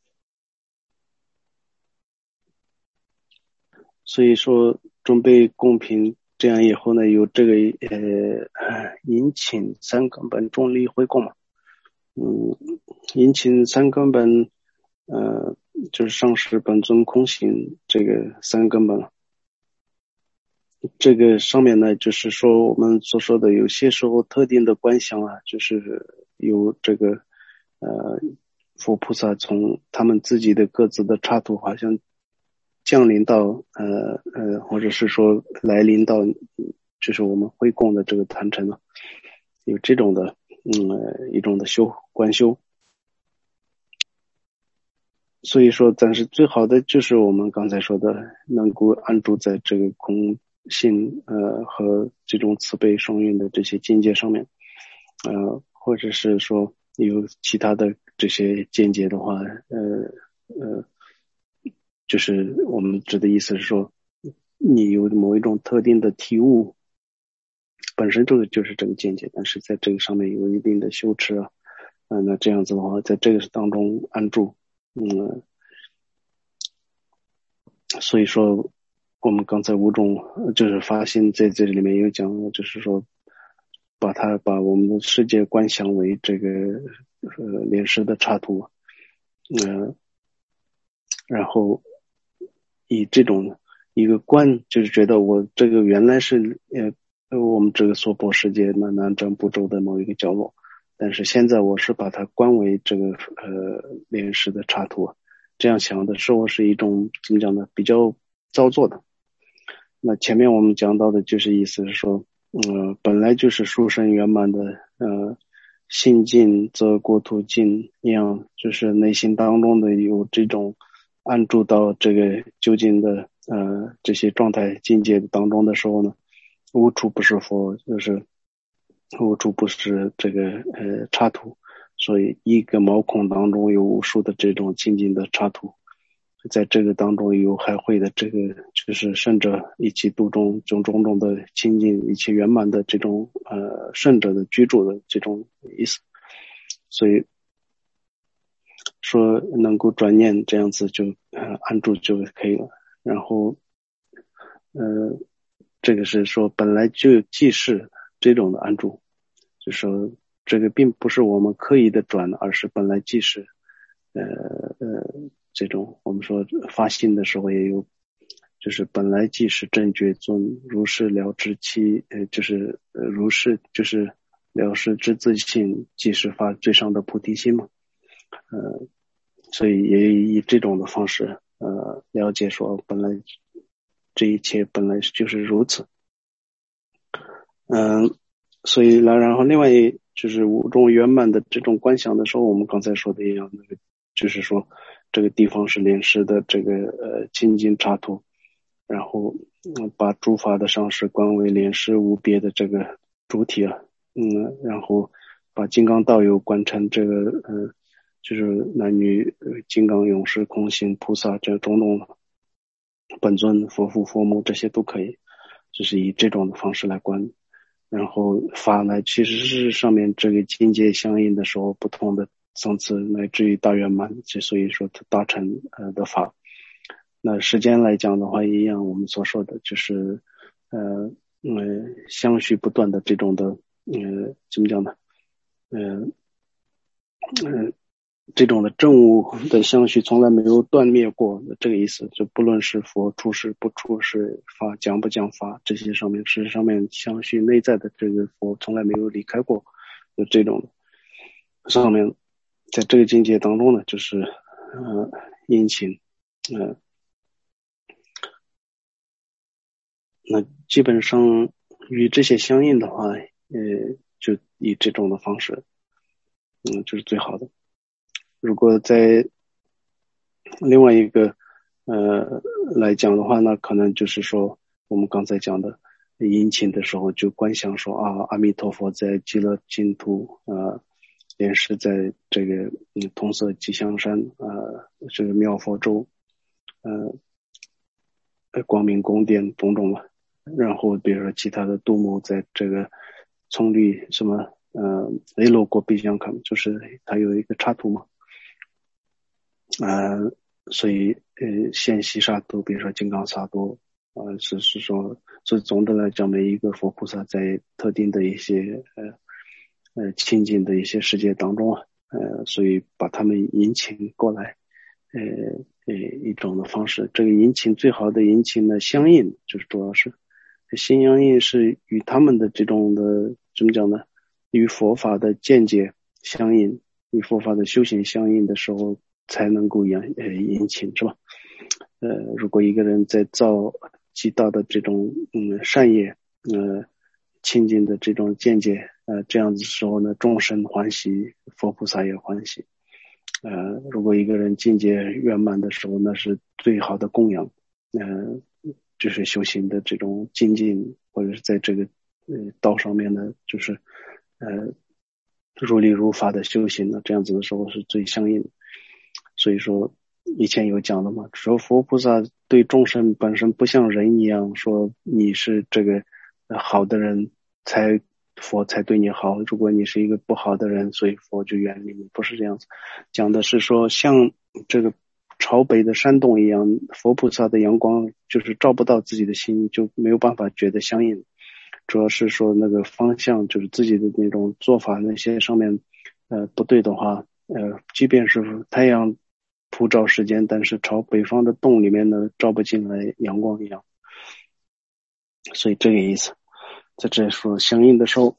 所以说准备公平，这样以后呢，有这个呃引请三根本重力会供嘛，嗯，引请三根本呃就是上师本尊空行这个三根本。这个上面呢，就是说我们所说的有些时候特定的观想啊，就是有这个呃佛菩萨从他们自己的各自的刹土好像降临到呃呃，或者是说来临到，就是我们会供的这个坛城呢，有这种的嗯、呃、一种的修观修。所以说暂时最好的就是我们刚才说的能够安住在这个空性呃和这种慈悲双运的这些境界上面，呃或者是说有其他的这些见解的话，呃呃就是我们指的意思是说你有某一种特定的体悟，本身这个就是这个见解，但是在这个上面有一定的修持啊，嗯、呃，那这样子的话在这个当中安住，嗯，所以说我们刚才吴总就是发心在这里面有讲，就是说把它把我们的世界观想为这个呃莲师的刹土，嗯、呃，然后以这种一个观，就是觉得我这个原来是呃我们这个娑婆世界南南瞻部洲的某一个角落，但是现在我是把它观为这个呃莲师的刹土，这样想的时候是一种怎么讲呢？比较造作的。那前面我们讲到的就是意思是说，呃，本来就是殊胜圆满的，呃，心尽则国土尽一样，就是内心当中的有这种安住到这个究竟的呃这些状态境界当中的时候呢，无处不是佛，就是无处不是这个呃刹土，所以一个毛孔当中有无数的这种清净的刹土。在这个当中有还会的这个就是圣者以及度中种种种的清净以及圆满的这种呃圣者的居住的这种意思，所以说能够转念这样子就呃安住就可以了。然后呃这个是说本来就既是这种的安住，就说这个并不是我们刻意的转，而是本来即是呃呃这种我们说发心的时候也有，就是本来即是正觉尊，如是了知其呃就是呃如是就是了知之自性，即是发最上的菩提心嘛，呃所以也以这种的方式呃了解说本来这一切本来就是如此，嗯、呃，所以来然后另外就是五种圆满的这种观想的时候，我们刚才说的一样，那个就是说这个地方是莲师的这个呃清净刹土，然后嗯把诸法的上师观为莲师无别的这个主体啊，嗯，然后把金刚道友观成这个呃就是男女呃金刚勇士空行菩萨这种种本尊佛父佛母这些都可以，就是以这种的方式来观。 然后法呢其实是上面这个境界相应的时候不同的层次，乃至于大圆满，所以说它大乘呃的法。那时间来讲的话一样，我们所说的就是呃呃相续不断的这种的呃怎么讲呢呃呃这种的正悟的相续从来没有断灭过，这个意思。就不论是佛出世不出世，法讲不讲法，这些上面事实上面相续内在的这个佛从来没有离开过，就这种上面在这个境界当中呢，就是呃殷勤呃那基本上与这些相应的话，呃就以这种的方式嗯就是最好的。如果在另外一个呃来讲的话呢，可能就是说我们刚才讲的殷勤的时候，就观想说啊，阿弥陀佛在极乐净土啊，莲师在这个嗯通色吉祥山啊，这个妙佛州呃光明宫殿种种嘛。然后比如说其他的杜牧在这个葱绿什么呃雷罗国必相看，就是它有一个插图嘛。呃，所以呃，现西沙都，比如说金刚萨埵，呃，是是说，所以总的来讲，每一个佛菩萨在特定的一些呃呃亲近的一些世界当中啊，呃，所以把他们引请过来，呃呃一种的方式。这个引请最好的引请呢，相应就是主要是心相应是与他们的这种的怎么讲呢？与佛法的见解相应，与佛法的修行相应的时候。才能够引呃引请是吧？呃，如果一个人在造极大的这种嗯善业，呃清净的这种见解，呃这样子时候呢，众生欢喜，佛菩萨也欢喜。呃，如果一个人境界圆满的时候，那是最好的供养。呃，就是修行的这种精进，或者是在这个呃道上面呢，就是呃如理如法的修行呢，这样子的时候是最相应的。所以说以前有讲的嘛，说佛菩萨对众生本身不像人一样，说你是这个好的人才佛才对你好，如果你是一个不好的人，所以佛就远离你，不是这样子。讲的是说像这个朝北的山洞一样，佛菩萨的阳光就是照不到自己的心，就没有办法觉得相应。主要是说那个方向，就是自己的那种做法那些上面呃不对的话，呃即便是太阳普照时间，但是朝北方的洞里面呢照不进来阳光一样。所以这个意思在这说相应的时候，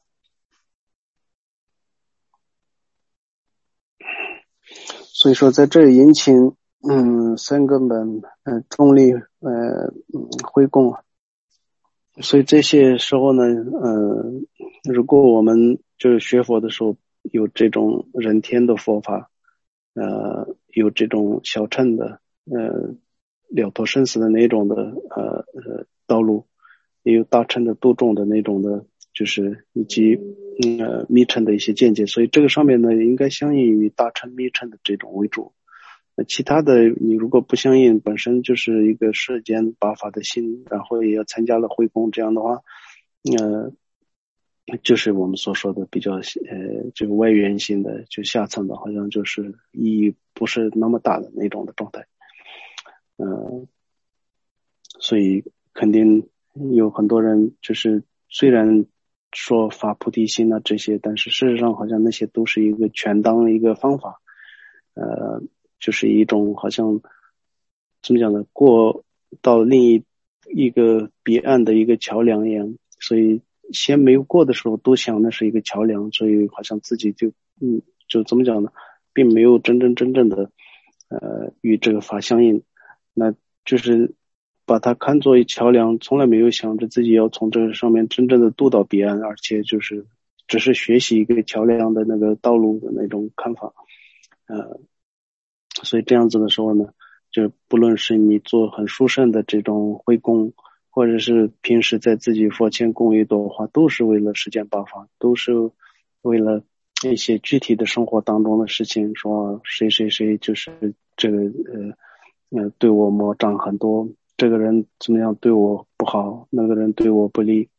所以说在这里引请嗯三根本呃重力呃嗯回供。所以这些时候呢呃如果我们就是学佛的时候有这种人天的佛法，呃有这种小乘的呃了脱生死的那种的呃呃道路，也有大乘的度众的那种的，就是以及嗯呃密乘的一些见解。所以这个上面呢应该相应于大乘密乘的这种为主。其他的你如果不相应，本身就是一个世间八法的心，然后也要参加了会供，这样的话呃就是我们所说的比较呃这个外缘性的，就下层的，好像就是意义不是那么大的那种的状态。呃所以肯定有很多人就是虽然说发菩提心啊这些，但是事实上好像那些都是一个权当一个方法，呃就是一种好像怎么讲呢，过到另一一个彼岸的一个桥梁一样。所以先没有过的时候都想那是一个桥梁，所以好像自己就嗯就怎么讲呢，并没有真真正正的呃与这个法相应。那就是把它看作一桥梁，从来没有想着自己要从这个上面真正的渡到彼岸，而且就是只是学习一个桥梁的那个道路的那种看法。呃所以这样子的时候呢，就不论是你做很殊胜的这种会供，或者是平时在自己佛前供一朵花，都是为了实践八法，都是为了一些具体的生活当中的事情，说谁谁谁就是这个呃呃对我魔障很多，这个人怎么样对我不好，那个人对我不利，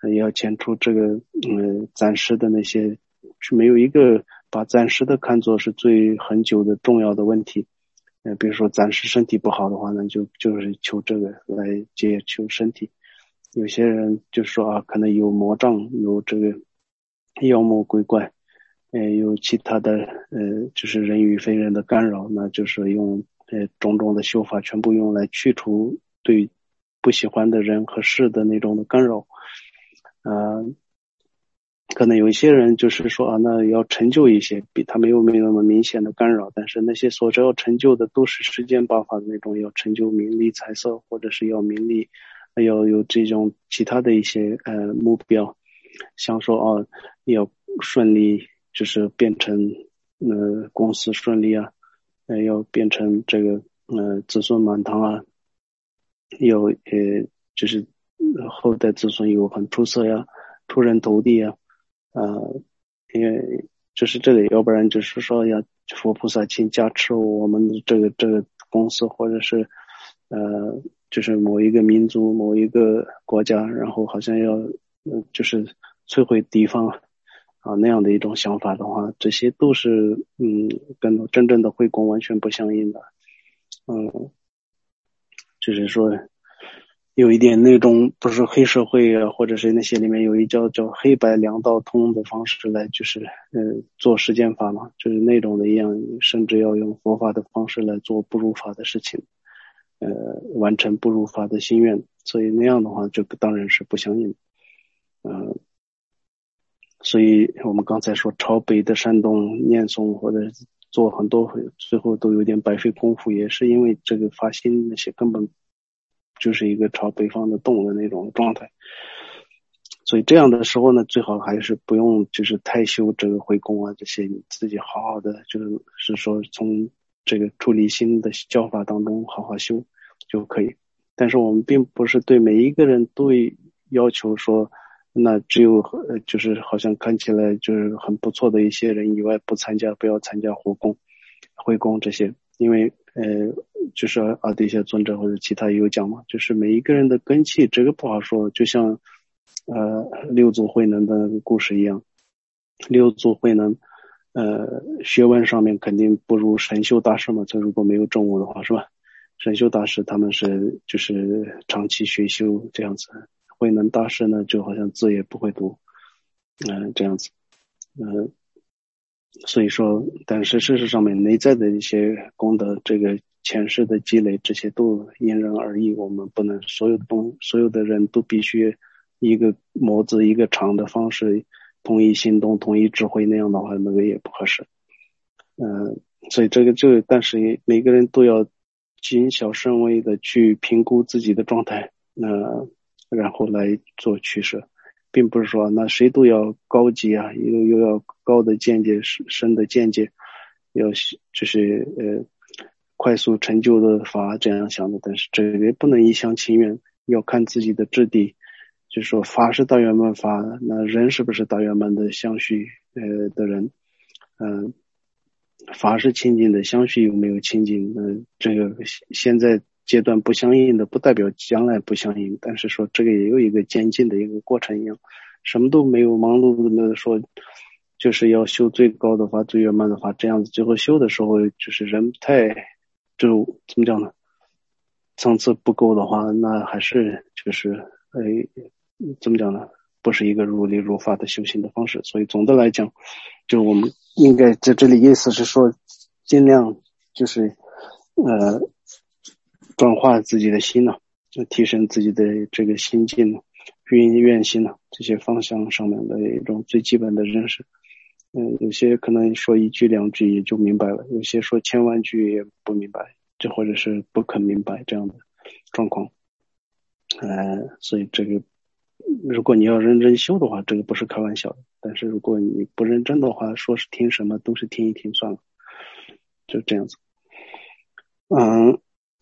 也要减除这个嗯暂时的那些，是没有一个把暂时的看作是最很久的重要的问题。呃，比如说暂时身体不好的话呢，就就是求这个来解求身体。有些人就说啊，可能有魔障，有这个妖魔鬼怪，呃，有其他的呃，就是人与非人的干扰，那就是用呃种种的修法，全部用来去除对不喜欢的人和事的那种的干扰。呃，可能有一些人就是说啊，那要成就一些，比他没有没有那么明显的干扰，但是那些所要成就的都是世间八法的那种，要成就名利财色，或者是要名利，要有这种其他的一些呃目标，像说哦、啊、要顺利，就是变成呃公司顺利啊，呃要变成这个呃子孙满堂啊，有呃就是后代子孙有很出色呀，出人头地呀。呃，因为就是这个，要不然就是说要佛菩萨亲加持我们的这个这个公司，或者是呃，就是某一个民族、某一个国家，然后好像要呃，就是摧毁敌方啊那样的一种想法的话，这些都是嗯，跟真正的慧功完全不相应的。嗯，就是说。有一点那种不是黑社会啊，或者是那些里面有一叫叫黑白两道通的方式来，就是呃做实践法嘛，就是那种的一样，甚至要用佛法的方式来做不如法的事情，呃，完成不如法的心愿，所以那样的话就当然是不相应的。呃，所以我们刚才说朝北的山洞念诵或者做很多最后都有点白费功夫，也是因为这个发心那些根本就是一个朝北方的动的那种状态。所以这样的时候呢，最好还是不用就是太修这个回功啊这些，你自己好好的就是是说从这个处理心的教法当中好好修就可以。但是我们并不是对每一个人都要求说，那只有呃就是好像看起来就是很不错的一些人以外不参加，不要参加活功、回功这些，因为呃就是阿底峡尊者或者其他也有讲嘛，就是每一个人的根器这个不好说，就像呃六祖慧能的故事一样，六祖慧能呃学问上面肯定不如神秀大师嘛，这如果没有证悟的话是吧？神秀大师他们是就是长期学修这样子，慧能大师呢就好像字也不会读，嗯、呃、这样子，嗯、呃，所以说，但是事实上面内在的一些功德，这个前世的积累，这些都因人而异，我们不能所有的东所有的人都必须一个模子一个场的方式统一行动统一智慧，那样的话那个也不合适。嗯、呃，所以这个这个，但是每个人都要谨小慎微的去评估自己的状态，呃，然后来做取舍，并不是说那谁都要高级啊，又又要高的见解、深的见解，要就是呃快速成就的法这样想的，但是这个不能一厢情愿，要看自己的质地。就是说法是大圆满法，那人是不是大圆满的相续呃的人？嗯、呃。法是清净的，相续有没有清净？呃，这个现在阶段不相应的，不代表将来不相应。但是说这个也有一个渐进的一个过程一样，什么都没有忙碌的说，就是要修最高的法、最圆满的法，这样子最后修的时候，就是人太就怎么讲呢？层次不够的话，那还是就是呃怎么讲呢？不是一个如理如法的修行的方式。所以总的来讲，就我们应该在这里意思是说，尽量就是呃转化自己的心呢、啊，就提升自己的这个心境呢、愿愿心呢、啊、这些方向上面的一种最基本的认识。嗯，有些可能说一句两句也就明白了，有些说千万句也不明白，这或者是不肯明白这样的状况。呃，所以这个如果你要认真修的话，这个不是开玩笑的。但是如果你不认真的话，说是听什么都是听一听算了，就这样子。嗯，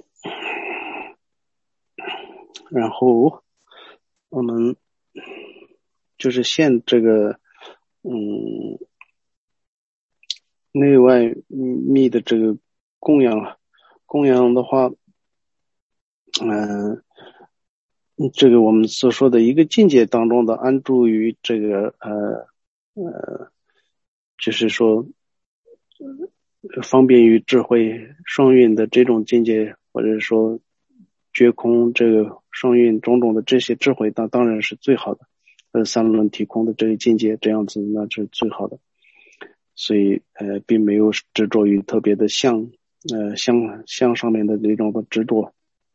然后我们就是现这个嗯内外密的这个供养啊，供养的话，嗯、呃， 这个我们所说的一个境界当中的安住于这个呃呃，就是说方便于智慧双运的这种境界，或者说觉空这个双运种种的这些智慧，那当然是最好的。呃，三轮体空的这个境界，这样子那是最好的。所以呃，并没有执着于特别的相，呃相相上面的那种的执着。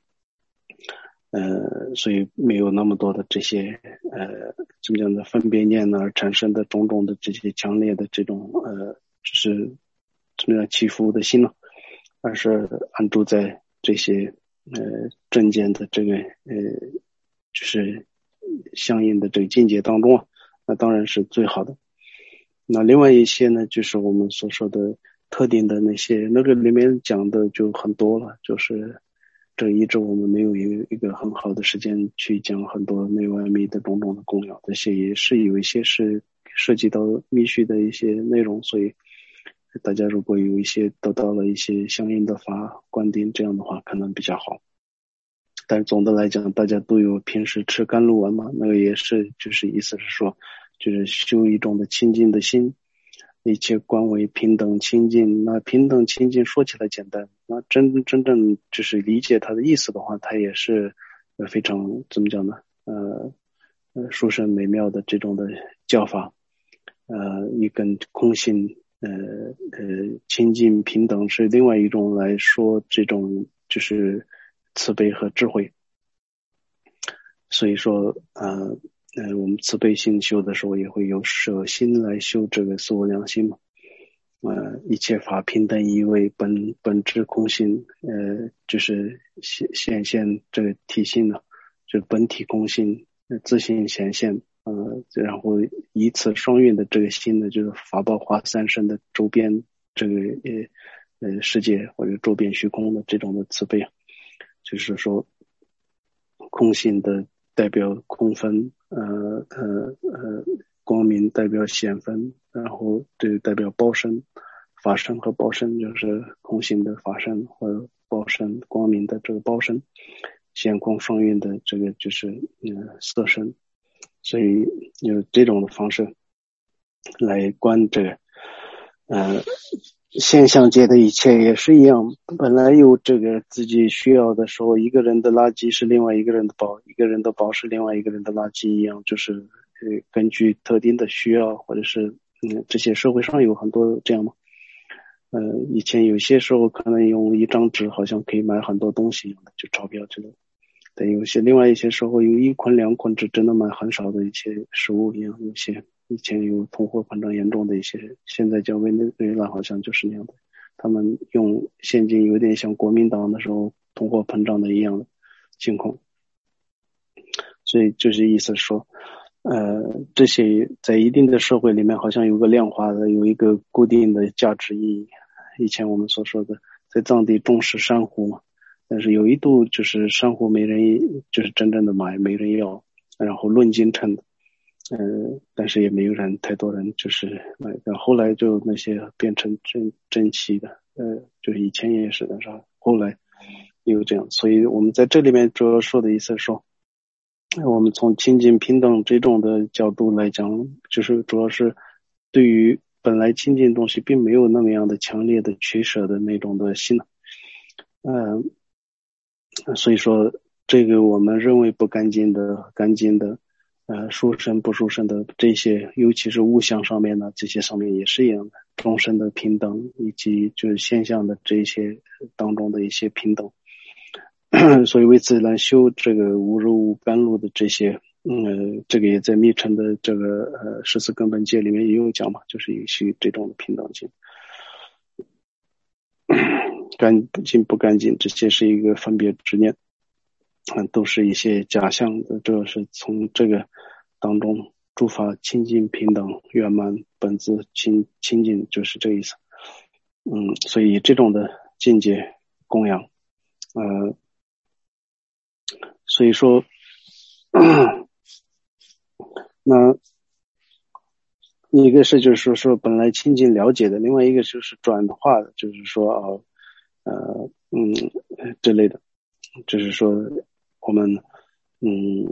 呃，所以没有那么多的这些呃怎么讲的分别念而产生的种种的这些强烈的这种呃就是怎么样起伏的心呢，而是安住在这些呃正见的这个呃就是相应的这个境界当中啊，那当然是最好的。那另外一些呢，就是我们所说的特定的那些，那个里面讲的就很多了，就是这一直我们没有一个一个很好的时间去讲很多内外密的种种的供养，这些也是有一些是涉及到密续的一些内容，所以大家如果有一些得到了一些相应的法观点，这样的话可能比较好。但总的来讲，大家都有平时吃甘露丸嘛，那个也是就是意思是说，就是修一种的清净的心，一切观为平等清净。那平等清净说起来简单，那真真正就是理解它的意思的话，它也是呃非常怎么讲呢？呃呃殊胜美妙的这种的教法，呃一根空性，呃呃清净平等是另外一种来说这种就是慈悲和智慧。所以说呃呃我们慈悲心修的时候也会有舍心来修这个四无量心嘛。呃，一切法平等一位本本质空性，呃，就是显显现这个体性呢，就是本体空性，呃自性显现，呃，然后以此双运的这个心呢，就是法报化三身的周边这个呃呃世界或者周边虚空的这种的慈悲啊，就是说空性的代表空分，呃呃呃，光明代表显分，然后这代表报身，法身和报身就是空性的法身或者报身，光明的这个报身，显空双运的这个就是呃色身，所以有这种的方式来观这个呃现象界的一切也是一样，本来有这个自己需要的时候，一个人的垃圾是另外一个人的宝，一个人的宝是另外一个人的垃圾一样，就是呃根据特定的需要，或者是嗯这些社会上有很多这样嘛。呃以前有些时候可能用一张纸好像可以买很多东西一样的，就钞票之类的。但有些另外一些时候有一捆两捆只真的买很少的一些食物一样，有些以前有通货膨胀严重的一些，现在叫委内瑞拉好像就是那样的，他们用现金有点像国民党的时候通货膨胀的一样的情况。所以就是意思说呃，这些在一定的社会里面好像有个量化的，有一个固定的价值意义。以前我们所说的在藏地重视珊瑚嘛，但是有一度就是珊瑚没人就是真正的买，没人要，然后论斤称的，呃，但是也没有人太多人就是买，然后后来就那些变成珍珍稀的，呃，就是以前也是的是吧？后来有这样，所以我们在这里面主要说的意思是说，我们从亲近平等这种的角度来讲，就是主要是对于本来亲近东西并没有那么样的强烈的取舍的那种的心，嗯、呃，所以说这个我们认为不干净的、干净的，呃，殊胜不殊胜的这些，尤其是物象上面呢，这些上面也是一样的，众生的平等以及就是现象的这些当中的一些平等。所以为此来修这个无入无甘露的这些，嗯，这个也在密乘的这个呃十四根本戒里面也有讲嘛，就是有些这种平等性，干净不干净，这些是一个分别执念，嗯，都是一些假象的，这是从这个当中诸法清净平等圆满本自清清净，就是这意思。嗯，所以这种的境界供养，呃，所以说。那一个是就是说说本来亲近了解的，另外一个就是转化的，就是说啊呃嗯之类的，就是说我们嗯，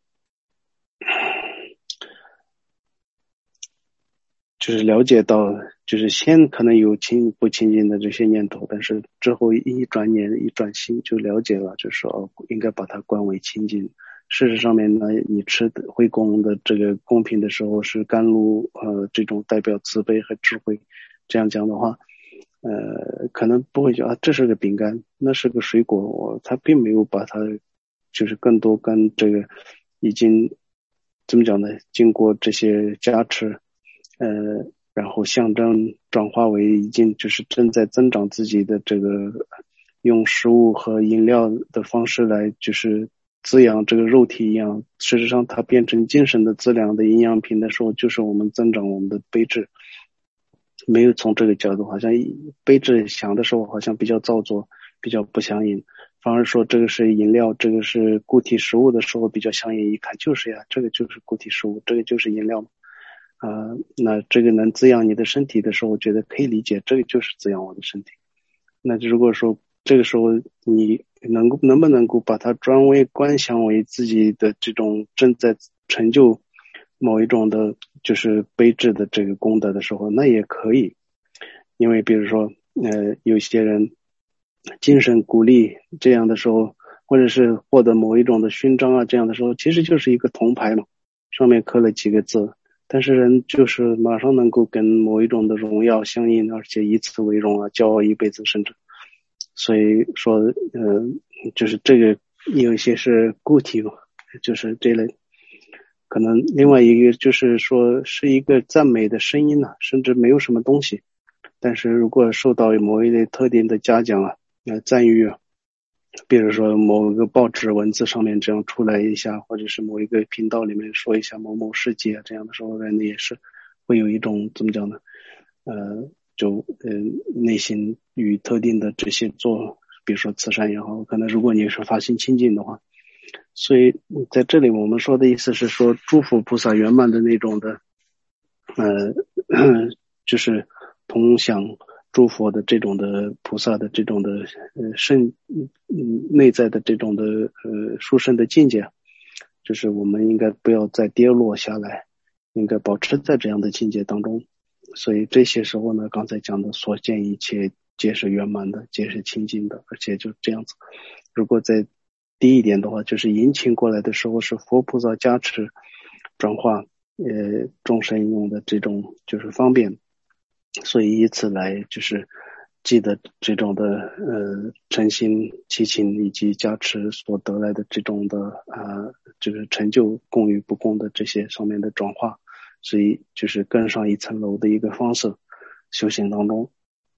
就是了解到，就是先可能有亲不亲近的这些念头，但是之后一转念一转心就了解了，就是说哦，应该把它观为亲近。事实上面呢，你吃的回供的这个供品的时候是甘露，呃，这种代表慈悲和智慧，这样讲的话，呃，可能不会觉得啊，这是个饼干，那是个水果，我他并没有把它，就是更多跟这个已经怎么讲呢？经过这些加持，呃，然后象征转化为已经就是正在增长自己的这个，用食物和饮料的方式来就是滋养这个肉体一样，事实上它变成精神的资粮的营养品的时候，就是我们增长我们的悲智。没有从这个角度，好像悲智想的时候好像比较造作，比较不相应，反而说这个是饮料，这个是固体食物的时候比较相应，一看就是呀，这个就是固体食物，这个就是饮料嘛。啊、呃那这个能滋养你的身体的时候，我觉得可以理解，这个就是滋养我的身体。那如果说这个时候你能够能不能够把它专为观想为自己的这种正在成就某一种的，就是悲智的这个功德的时候，那也可以。因为比如说，呃，有些人精神鼓励这样的时候，或者是获得某一种的勋章啊，这样的时候，其实就是一个铜牌嘛，上面刻了几个字，但是人就是马上能够跟某一种的荣耀相应，而且以此为荣啊，骄傲一辈子甚至。所以说，呃，就是这个有一些是固体嘛，就是这类。可能另外一个就是说是一个赞美的声音呢、啊，甚至没有什么东西，但是如果受到某一类特定的嘉奖啊，呃，赞誉啊，比如说某个报纸文字上面这样出来一下，或者是某一个频道里面说一下某某事迹啊，这样的时候，人也是会有一种怎么讲呢？呃，就呃内心与特定的这些做，比如说慈善也好，可能如果你是发心清净的话，所以在这里我们说的意思是说，诸佛菩萨圆满的那种的，呃，就是同享诸佛的这种的菩萨的这种的呃圣嗯内在的这种的呃殊胜的境界，就是我们应该不要再跌落下来，应该保持在这样的境界当中。所以这些时候呢，刚才讲的所见一切皆是圆满的，皆是清净的，而且就这样子。如果再低一点的话，就是引请过来的时候是佛菩萨加持转化呃众生用的这种就是方便，所以以此来就是记得这种的呃诚心祈请以及加持所得来的这种的啊、呃、就是成就供与不供的这些上面的转化，所以就是更上一层楼的一个方式修行当中。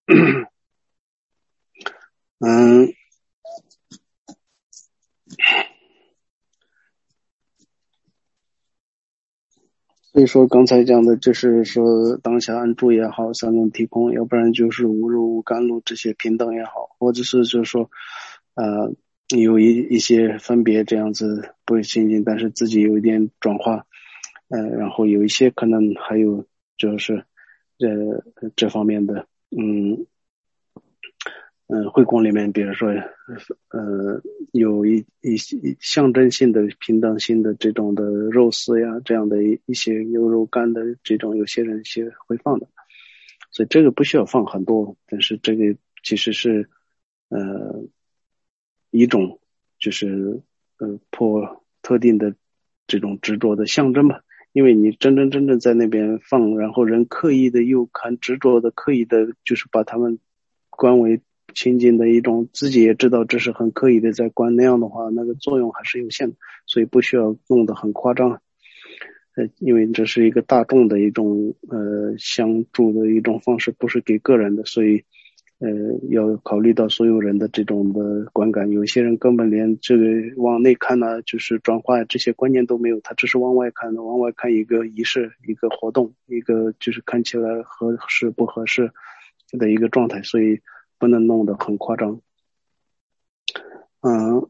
嗯，所以说刚才讲的就是说当下安住也好，三轮体空，要不然就是无入无甘露这些平等也好，或者是就是说呃有一一些分别这样子不亲近，但是自己有一点转化，呃然后有一些可能还有就是呃这方面的嗯嗯，会供里面，比如说，呃，有一一些象征性的平等性的这种的肉丝呀，这样的一一些牛肉干的这种，有些人是会放的，所以这个不需要放很多，但是这个其实是呃一种就是呃破特定的这种执着的象征吧。因为你真真正正在那边放，然后人刻意的又很执着的刻意的，就是把他们观为亲近的一种，自己也知道这是很刻意的在观，那样的话，那个作用还是有限的，所以不需要弄得很夸张。呃，因为这是一个大众的一种呃相助的一种方式，不是给个人的，所以呃要考虑到所有人的这种的观感。有些人根本连这个往内看呢、啊，就是转化这些观念都没有，他只是往外看的，往外看一个仪式、一个活动、一个就是看起来合适不合适的一个状态，所以不能弄得很夸张。嗯，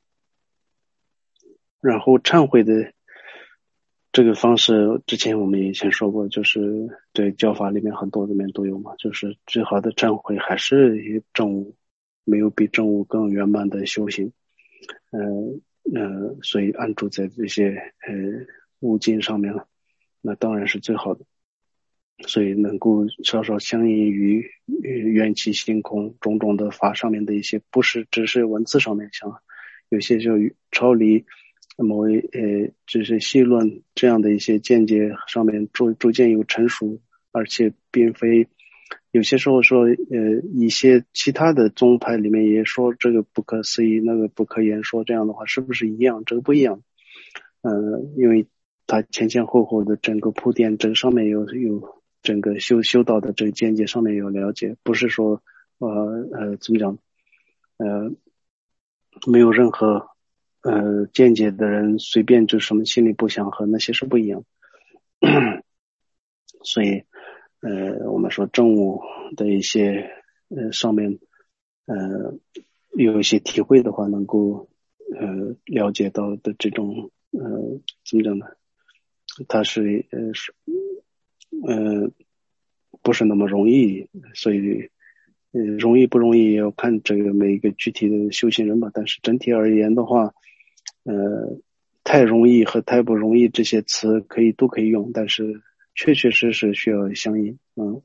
然后忏悔的这个方式，之前我们以前说过，就是对教法里面很多里面都有嘛，就是最好的忏悔还是以正悟，没有比正悟更圆满的修行。呃， 呃，所以安住在这些呃物境上面了，那当然是最好的。所以能够稍稍相应于缘起性空种种的法上面的一些，不是只是文字上面像有些就超离某一呃只是细论这样的一些见解上面逐逐渐有成熟，而且并非有些时候说呃一些其他的宗派里面也说这个不可思议那个不可言说，这样的话是不是一样？这个不一样。呃因为它前前后后的整个铺垫，这上面有有整个修修道的这个见解上面有了解，不是说呃呃怎么讲呃没有任何呃见解的人随便就什么心里不想和那些是不一样。所以呃我们说正悟的一些呃上面呃有一些体会的话，能够呃了解到的这种呃怎么讲呢？它是呃是呃不是那么容易，所以呃容易不容易也要看这个每一个具体的修行人吧。但是整体而言的话，呃太容易和太不容易这些词可以都可以用，但是确确实实需要相应。嗯，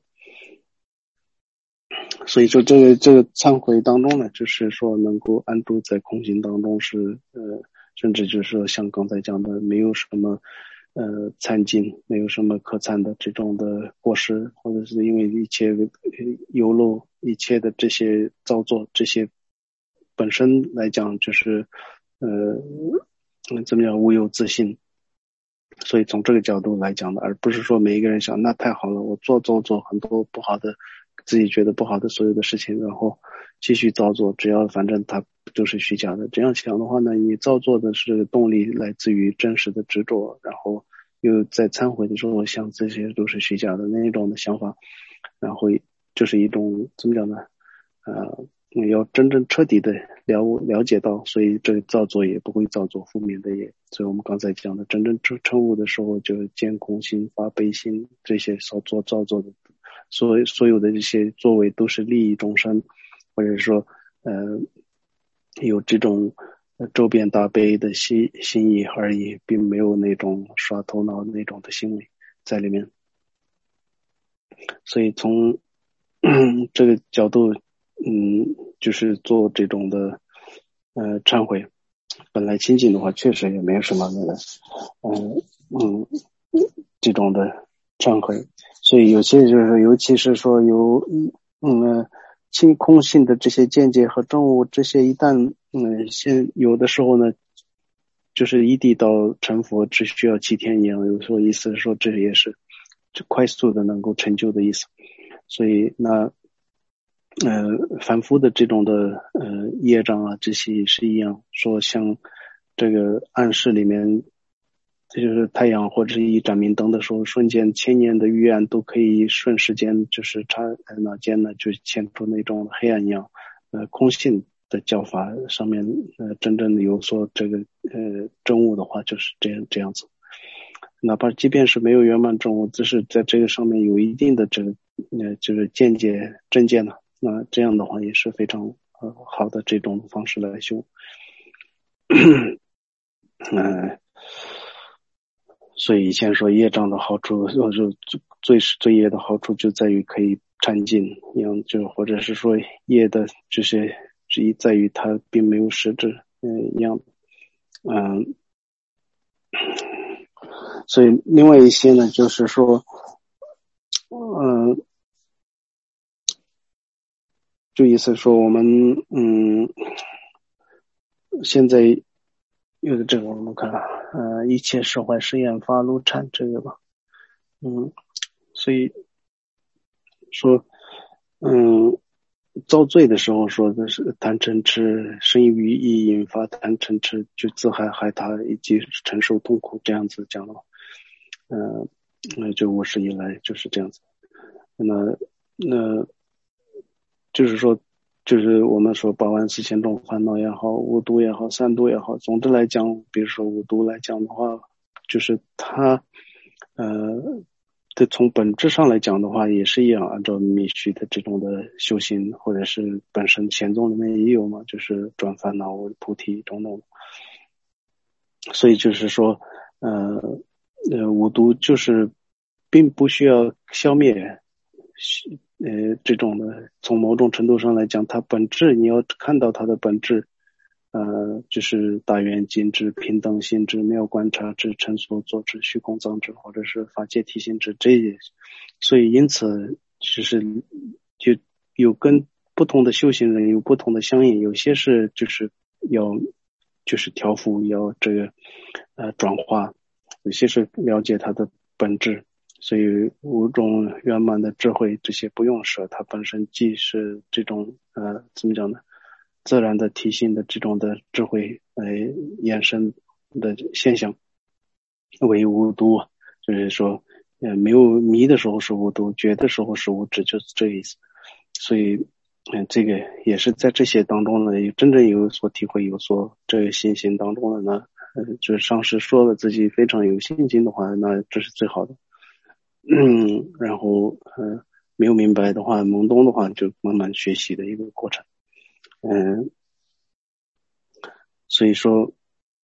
所以说这个这个忏悔当中呢，就是说能够安住在空性当中是呃，甚至就是说像刚才讲的，没有什么呃参进，没有什么可参的这种的过失，或者是因为一切游漏一切的这些造作，这些本身来讲就是呃怎么讲无有自信。所以从这个角度来讲的，而不是说每一个人想那太好了，我做做做很多不好的自己觉得不好的所有的事情，然后继续造作，只要反正它就是虚假的。这样想的话呢，你造作的是动力来自于真实的执着，然后又在忏悔的时候想这些都是虚假的那一种的想法，然后就是一种怎么讲呢？呃，你要真正彻底的了了解到，所以这个造作也不会造作负面的也。所以我们刚才讲的，真正成成悟的时候，就见空心、发悲心这些所做造作的，所所有的这些作为都是利益众生，或者说呃有这种周边大悲的心心意而已，并没有那种耍头脑那种的行为在里面。所以从这个角度，嗯，就是做这种的呃忏悔，本来亲近的话，确实也没有什么那个，嗯嗯，这种的忏悔。所以有些就是，尤其是说有嗯清空性的这些见解和证悟，这些一旦嗯现有的时候呢，就是一地到成佛只需要七天一样，有时候意思是说这也是就快速的能够成就的意思。所以那呃反复的这种的呃业障啊，这些也是一样，说像这个暗示里面，这就是太阳或者是一盏明灯的时候，瞬间千年的预案都可以瞬时间就是刹那间呢就显出那种黑暗一样。呃空性的教法上面呃真正的有所这个呃证悟的话，就是这样这样子。哪怕即便是没有圆满证悟，只是在这个上面有一定的这个呃就是见解正见呢，那这样的话也是非常呃好的这种方式来修。嗯、呃，所以以前说业障的好处，或者罪罪业的好处就在于可以忏尽，一样就或者是说业的这些之一在于它并没有实质，嗯、呃、一样，嗯、呃，所以另外一些呢，就是说，嗯、呃。就意思说我们嗯，现在有的这个我们看呃一切释怀实验发露产这个吧，嗯，所以说嗯遭罪的时候说的是贪嗔痴生于意引发贪嗔痴，就自害害他以及承受痛苦，这样子讲了。呃那就无始以来就是这样子。那那就是说，就是我们说八万四千种烦恼也好，五毒也好，三毒也好，总的来讲，比如说五毒来讲的话，就是它，呃，这从本质上来讲的话，也是一样，按照密续的这种的修行，或者是本身禅宗里面也有嘛，就是转烦恼为菩提种种。 所以就是说，呃呃，五毒就是并不需要消灭，呃，这种的，从某种程度上来讲，它本质你要看到它的本质，呃，就是大圆镜智、平等性质、妙观察智、成所作智、虚空藏智，或者是法界体性智，这些，所以因此就是就有跟不同的修行人有不同的相应，有些是就是要就是调伏，要这个呃转化，有些是了解它的本质。所以五种圆满的智慧，这些不用舍，它本身既是这种呃怎么讲呢，自然的体性的这种的智慧来衍生的现象，为无毒，就是说呃没有迷的时候是无毒，觉的时候是无智，就是这意思。所以嗯、呃，这个也是在这些当中呢，真正有所体会、有所这个信心当中的呢，呃，就是上师说了自己非常有信心的话，那这是最好的。嗯，然后呃没有明白的话，懵懂的话，就慢慢学习的一个过程。嗯，所以说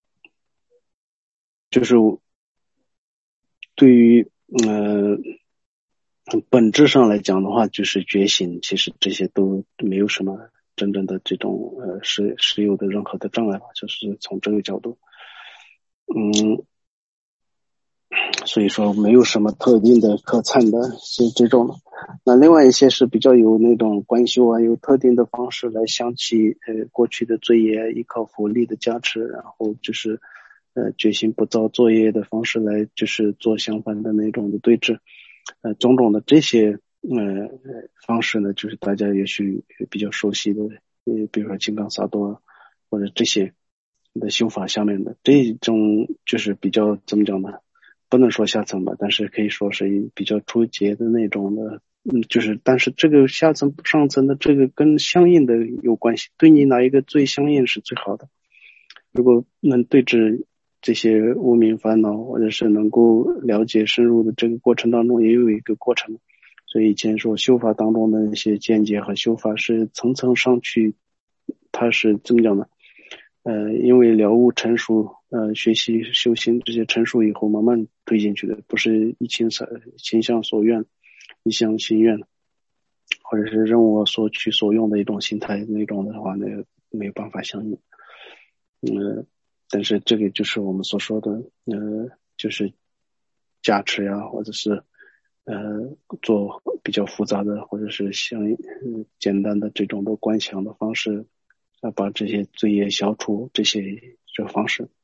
就是对于呃本质上来讲的话，就是觉醒，其实这些都没有什么真正的这种呃实实有的任何的障碍吧，就是从这个角度，嗯。所以说没有什么特定的可参的是这种的。那另外一些是比较有那种观修啊，有特定的方式来想起呃过去的罪业，依靠佛力的加持，然后就是呃决心不造作业的方式来就是做相反的那种的对峙，呃种种的这些呃方式呢，就是大家也许比较熟悉的，呃比如说金刚萨埵或者这些的修法下面的这种就是比较怎么讲呢？不能说下层吧，但是可以说是比较初阶的那种的，嗯，就是但是这个下层上层的这个跟相应的有关系，对你哪一个最相应是最好的。如果能对治这些无明烦恼，或者是能够了解深入的这个过程当中，也有一个过程。所以以前说修法当中的那些见解和修法是层层上去，它是怎么讲呢？呃，因为了悟成熟，呃，学习修行这些成熟以后，慢慢推进去的，不是一心所心向所愿，一厢情愿，或者是任我所取所用的一种心态那种的话，那个没有办法相应。嗯、呃，但是这个就是我们所说的，呃，就是加持呀，或者是呃做比较复杂的，或者是像、呃、简单的这种的观想的方式。啊，把这些罪业消除，这些这个方式，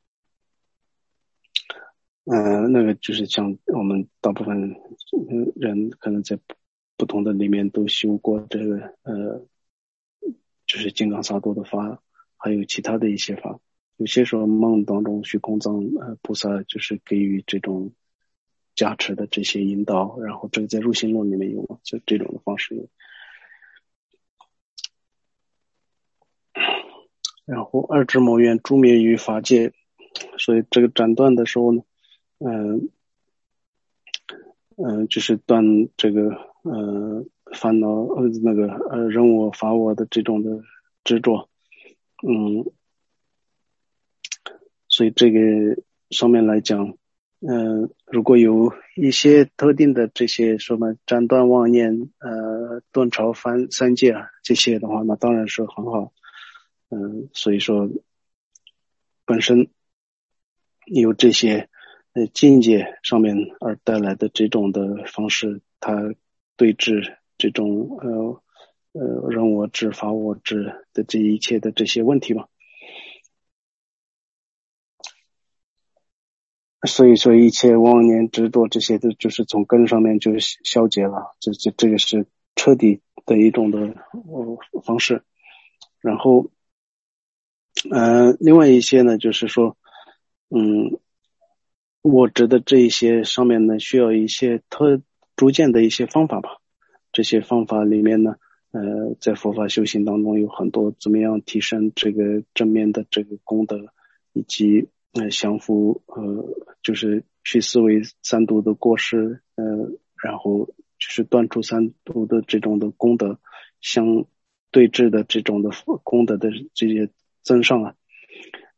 嗯、呃，那个就是像我们大部分人可能在不同的里面都修过这个呃，就是金刚萨埵的法，还有其他的一些法。有些时候梦当中虚空藏呃菩萨就是给予这种加持的这些引导，然后这个在入心论里面有，就这种的方式有。然后二智谋愿诸灭于法界，所以这个斩断的时候呢，嗯、呃、嗯、呃，就是断这个呃烦恼呃那个呃人我法我的这种的执着，嗯，所以这个上面来讲，嗯、呃，如果有一些特定的这些什么斩断妄念，呃，断超三三界啊这些的话，那当然是很好。嗯，所以说本身有这些呃境界上面而带来的这种的方式，它对治这种呃呃人我执法我执的这一切的这些问题嘛。所以说一切妄念执着这些的就是从根上面就消解了，这这这个是彻底的一种的呃方式。然后呃另外一些呢就是说嗯我执的这一些上面呢需要一些特逐渐的一些方法吧。这些方法里面呢呃在佛法修行当中有很多怎么样提升这个正面的这个功德，以及呃降服呃就是去思维三毒的过失，呃然后就是断除三毒的这种的功德相对峙的这种的功德的这些增上啊。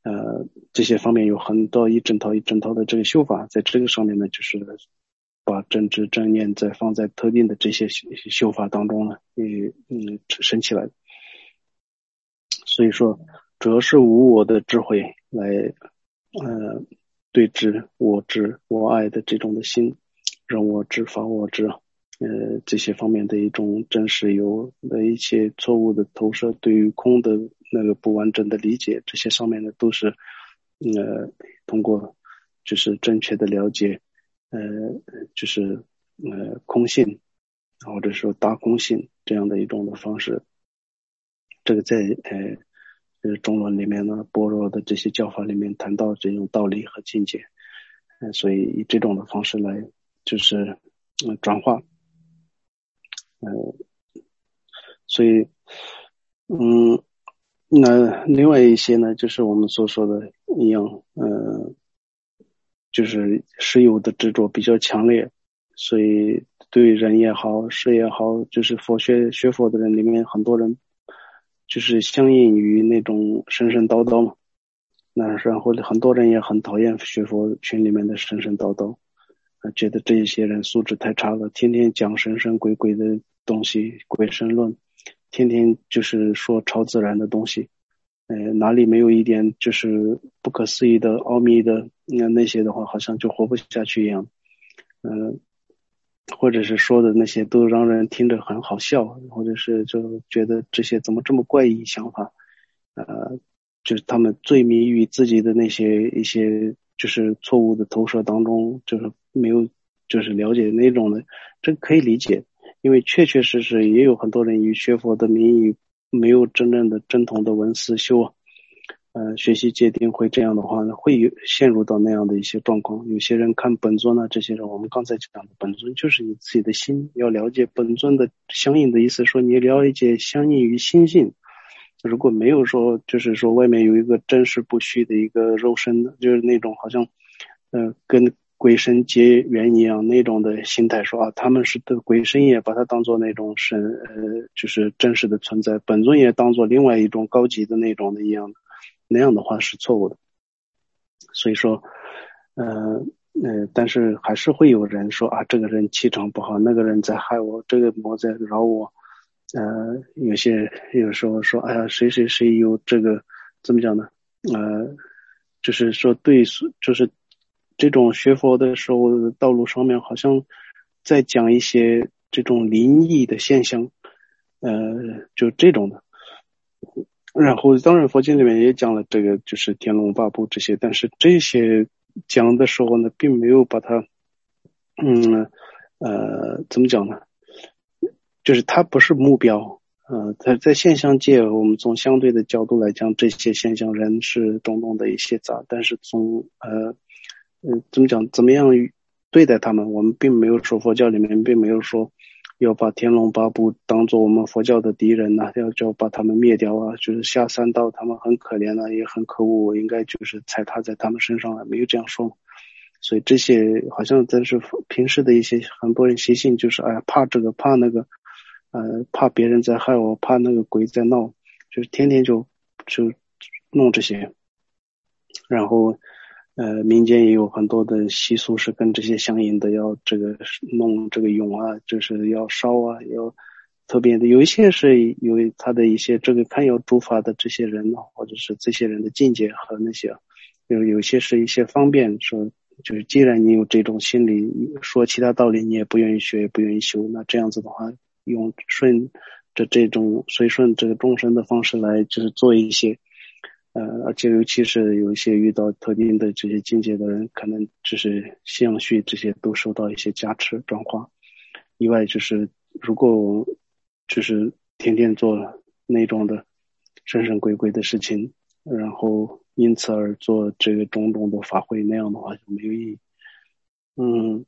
呃，这些方面有很多一整套一整套的这个修法，在这个上面呢，就是把正知正念再放在特定的这些修法当中呢，也嗯升起来。所以说，主要是无我的智慧来呃对治我执我爱的这种的心，人我执法我执呃这些方面的一种真实有的一些错误的投射，对于空的那个不完整的理解，这些上面呢都是呃通过就是正确的了解呃就是呃空性或者说大空性这样的一种的方式。这个在呃就是中论里面呢，般若的这些教法里面谈到这种道理和境界，呃、所以以这种的方式来就是呃转化，呃，所以嗯，那另外一些呢，就是我们所说的一样，呃，就是实有的执着比较强烈，所以对人也好，事也好，就是佛学学佛的人里面很多人就是相应于那种神神叨叨嘛。那然后很多人也很讨厌学佛群里面的神神叨叨，啊，觉得这一些人素质太差了，天天讲神神鬼鬼的东西，鬼神论，天天就是说超自然的东西，呃，哪里没有一点就是不可思议的奥秘的，那那些的话，好像就活不下去一样，嗯、呃，或者是说的那些都让人听着很好笑，或者是就觉得这些怎么这么怪异想法，呃，就是他们醉迷于自己的那些一些就是错误的投射当中，就是没有就是了解那种的，这可以理解，因为确确实实也有很多人以学佛的名义没有真正的正统的文思修，呃，学习界定会这样的话呢，会有陷入到那样的一些状况。有些人看本尊呢，这些人我们刚才讲的本尊就是你自己的心，要了解本尊的相应的意思，说你了解相应于心性。如果没有说，就是说外面有一个真实不虚的一个肉身的，就是那种好像，呃，跟鬼神结缘一样那种的心态说，啊，他们是的鬼神也把它当做那种神，呃，就是真实的存在，本尊也当做另外一种高级的那种的一样，那样的话是错误的。所以说，呃呃，但是还是会有人说啊，这个人气场不好，那个人在害我，这个魔在扰我。呃，有些有时候说，哎呀，谁谁谁有这个怎么讲呢？呃，就是说对，就是这种学佛的时候，道路上面好像在讲一些这种灵异的现象，呃，就这种的。然后，当然佛经里面也讲了这个，就是天龙八部这些，但是这些讲的时候呢，并没有把它，嗯，呃，怎么讲呢？就是它不是目标，呃，它在现象界，我们从相对的角度来讲，这些现象人是种种的一些杂，但是从呃，呃，怎么讲，怎么样对待他们，我们并没有说佛教里面并没有说要把天龙八部当做我们佛教的敌人呐、啊，要就把他们灭掉啊，就是下三道，他们很可怜啊，也很可恶，我应该就是踩踏在他们身上了，没有这样说。所以这些好像真是平时的一些很多人习性，就是哎怕这个怕那个。呃，怕别人在害我，怕那个鬼在闹，就是天天就就弄这些。然后，呃，民间也有很多的习俗是跟这些相应的，要这个弄这个俑啊，就是要烧啊，要特别的。有一些是有他的一些这个看有诸法的这些人，或者是这些人的境界和那些，有有些是一些方便说。就是既然你有这种心理，说其他道理你也不愿意学，也不愿意修，那这样子的话，用顺着这种随顺这个众生的方式来，就是做一些，呃，而且尤其是有一些遇到特定的这些境界的人，可能就是相续这些都受到一些加持转化。另外就是如果就是天天做那种的神神鬼鬼的事情，然后因此而做这个种种的法会，那样的话就没有意义。嗯。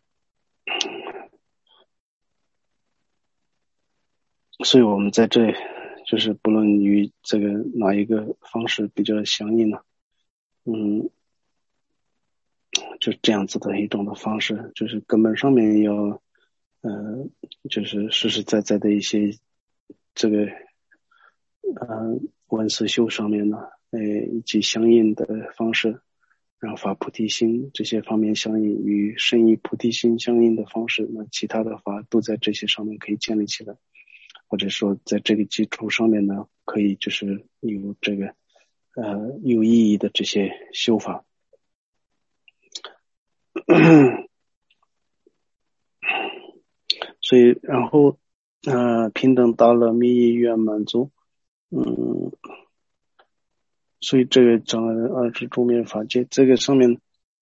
所以我们在这就是不论于这个哪一个方式比较相应呢，嗯，就这样子的一种的方式，就是根本上面要，呃，就是实实在在的一些这个，呃，文思修上面呢， 呃以及相应的方式，然后发菩提心这些方面相应与生以菩提心相应的方式，那其他的法都在这些上面可以建立起来，或者说在这个基础上面呢，可以就是有这个呃有意义的这些修法。所以然后呃平等大乐密意愿满足，嗯，所以这个讲了二十诸灭法界，这个上面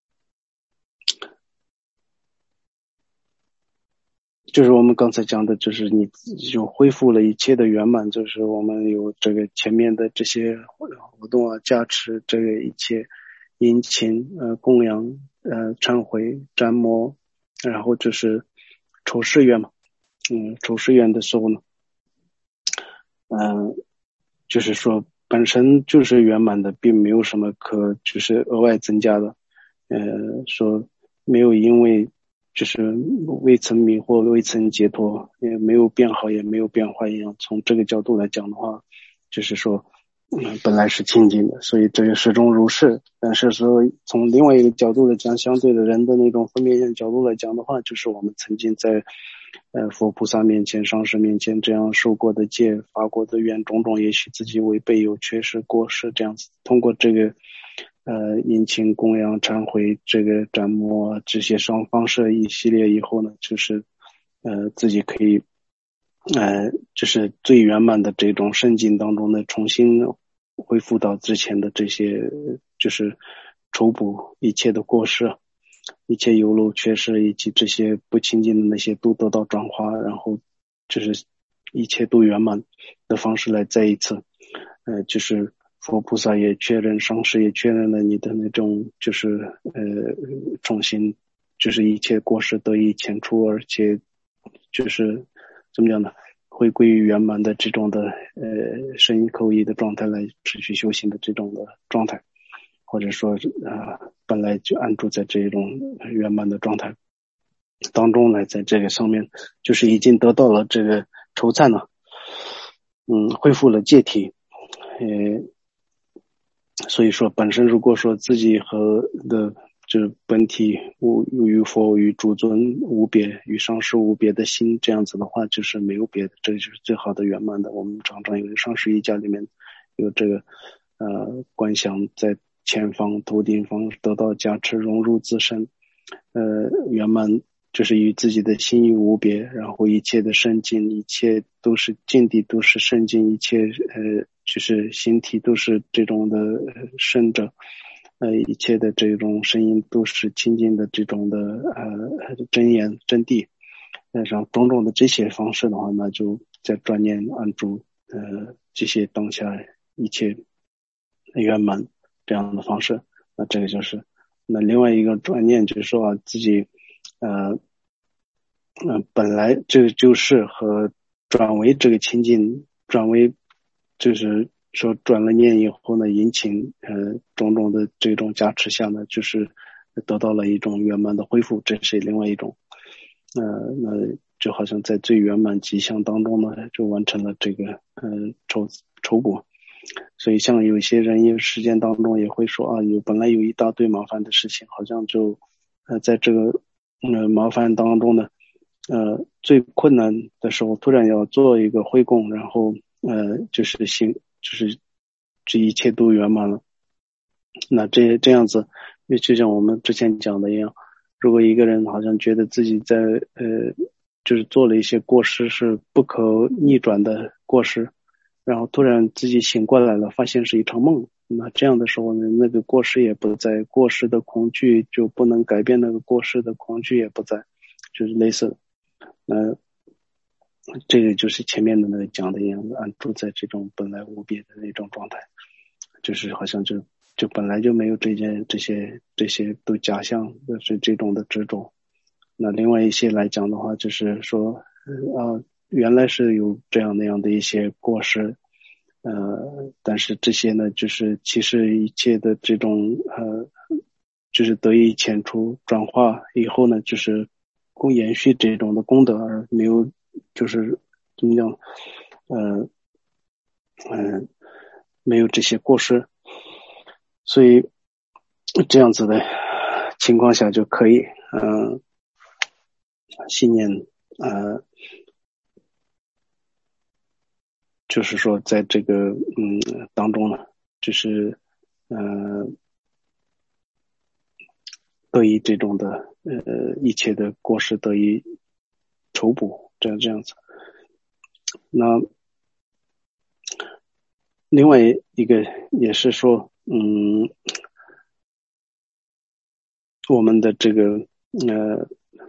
就是我们刚才讲的，就是你就恢复了一切的圆满，就是我们有这个前面的这些活动啊，加持这个一切殷勤呃供养呃忏悔瞻摩，然后就是仇视愿嘛，嗯，仇视愿的时候呢，嗯、呃，就是说本身就是圆满的，并没有什么可就是额外增加的，呃，说没有因为就是未曾迷惑未曾解脱，也没有变好也没有变坏一样，从这个角度来讲的话，就是说嗯，本来是清净的，所以这个始终如是。但是说从另外一个角度来讲，相对的人的那种分别心角度来讲的话，就是我们曾经在呃佛菩萨面前上师面前这样受过的戒发过的愿种种，也许自己违背有缺失过失这样子，通过这个呃殷勤供养忏悔这个瞻摩这些双方式一系列以后呢，就是呃自己可以呃就是最圆满的这种圣境当中呢，重新恢复到之前的这些，就是筹补一切的过失，一切有漏缺失以及这些不清净的那些都得到转化，然后就是一切都圆满的方式来再一次呃就是佛菩萨也确认，上师也确认了你的那种就是呃重新就是一切过失得以遣除，而且就是怎么讲呢，回归于圆满的这种的呃身意口意的状态来持续修行的这种的状态，或者说呃本来就安住在这种圆满的状态当中来，在这个上面就是已经得到了这个筹赞了，嗯，恢复了戒体，呃所以说本身如果说自己和的就本体无与佛与诸尊无别，与上师无别的心，这样子的话就是没有别的，这就是最好的圆满的。我们常常有上师一家里面有这个呃观想在前方头顶方得到加持融入自身，呃圆满就是与自己的心意无别，然后一切的圣境，一切都是境地，都是圣境，一切呃就是心体都是这种的圣者，呃一切的这种声音都是清净的这种的呃真言真谛，呃像种种的这些方式的话，那就在转念安住呃这些当下一切圆满这样的方式，那这个就是那另外一个转念就是说啊自己呃呃本来这个就是和转为这个情境，转为就是说转了念以后呢，引起呃种种的这种加持下呢，就是得到了一种圆满的恢复，这是另外一种呃那就好像在最圆满吉祥当中呢，就完成了这个呃筹筹补。所以像有些人有时间当中也会说啊，有本来有一大堆麻烦的事情，好像就呃在这个呃麻烦当中呢，呃最困难的时候突然要做一个回供，然后呃就是行就是这一切都圆满了。那这这样子就像我们之前讲的一样，如果一个人好像觉得自己在呃就是做了一些过失是不可逆转的过失，然后突然自己醒过来了，发现是一场梦，那这样的时候呢，那个过失也不在，过失的恐惧就不能改变，那个过失的恐惧也不在，就是类似的。那这个就是前面的那个讲的一样，安住在这种本来无别的那种状态，就是好像就就本来就没有这件这些这些都假象，就是这种的执着。那另外一些来讲的话，就是说啊，原来是有这样那样的一些过失，呃，但是这些呢，就是其实一切的这种呃，就是得以遣除转化以后呢，就是供延续这种的功德，而没有就是怎么讲，呃，嗯、呃，没有这些过失。 所以这样子的情况下就可以，嗯、呃，信念，呃，就是说在这个嗯当中呢，就是呃得以这种的呃一切的过失得以筹补，这样这样子。那另外一个也是说，嗯，我们的这个呃，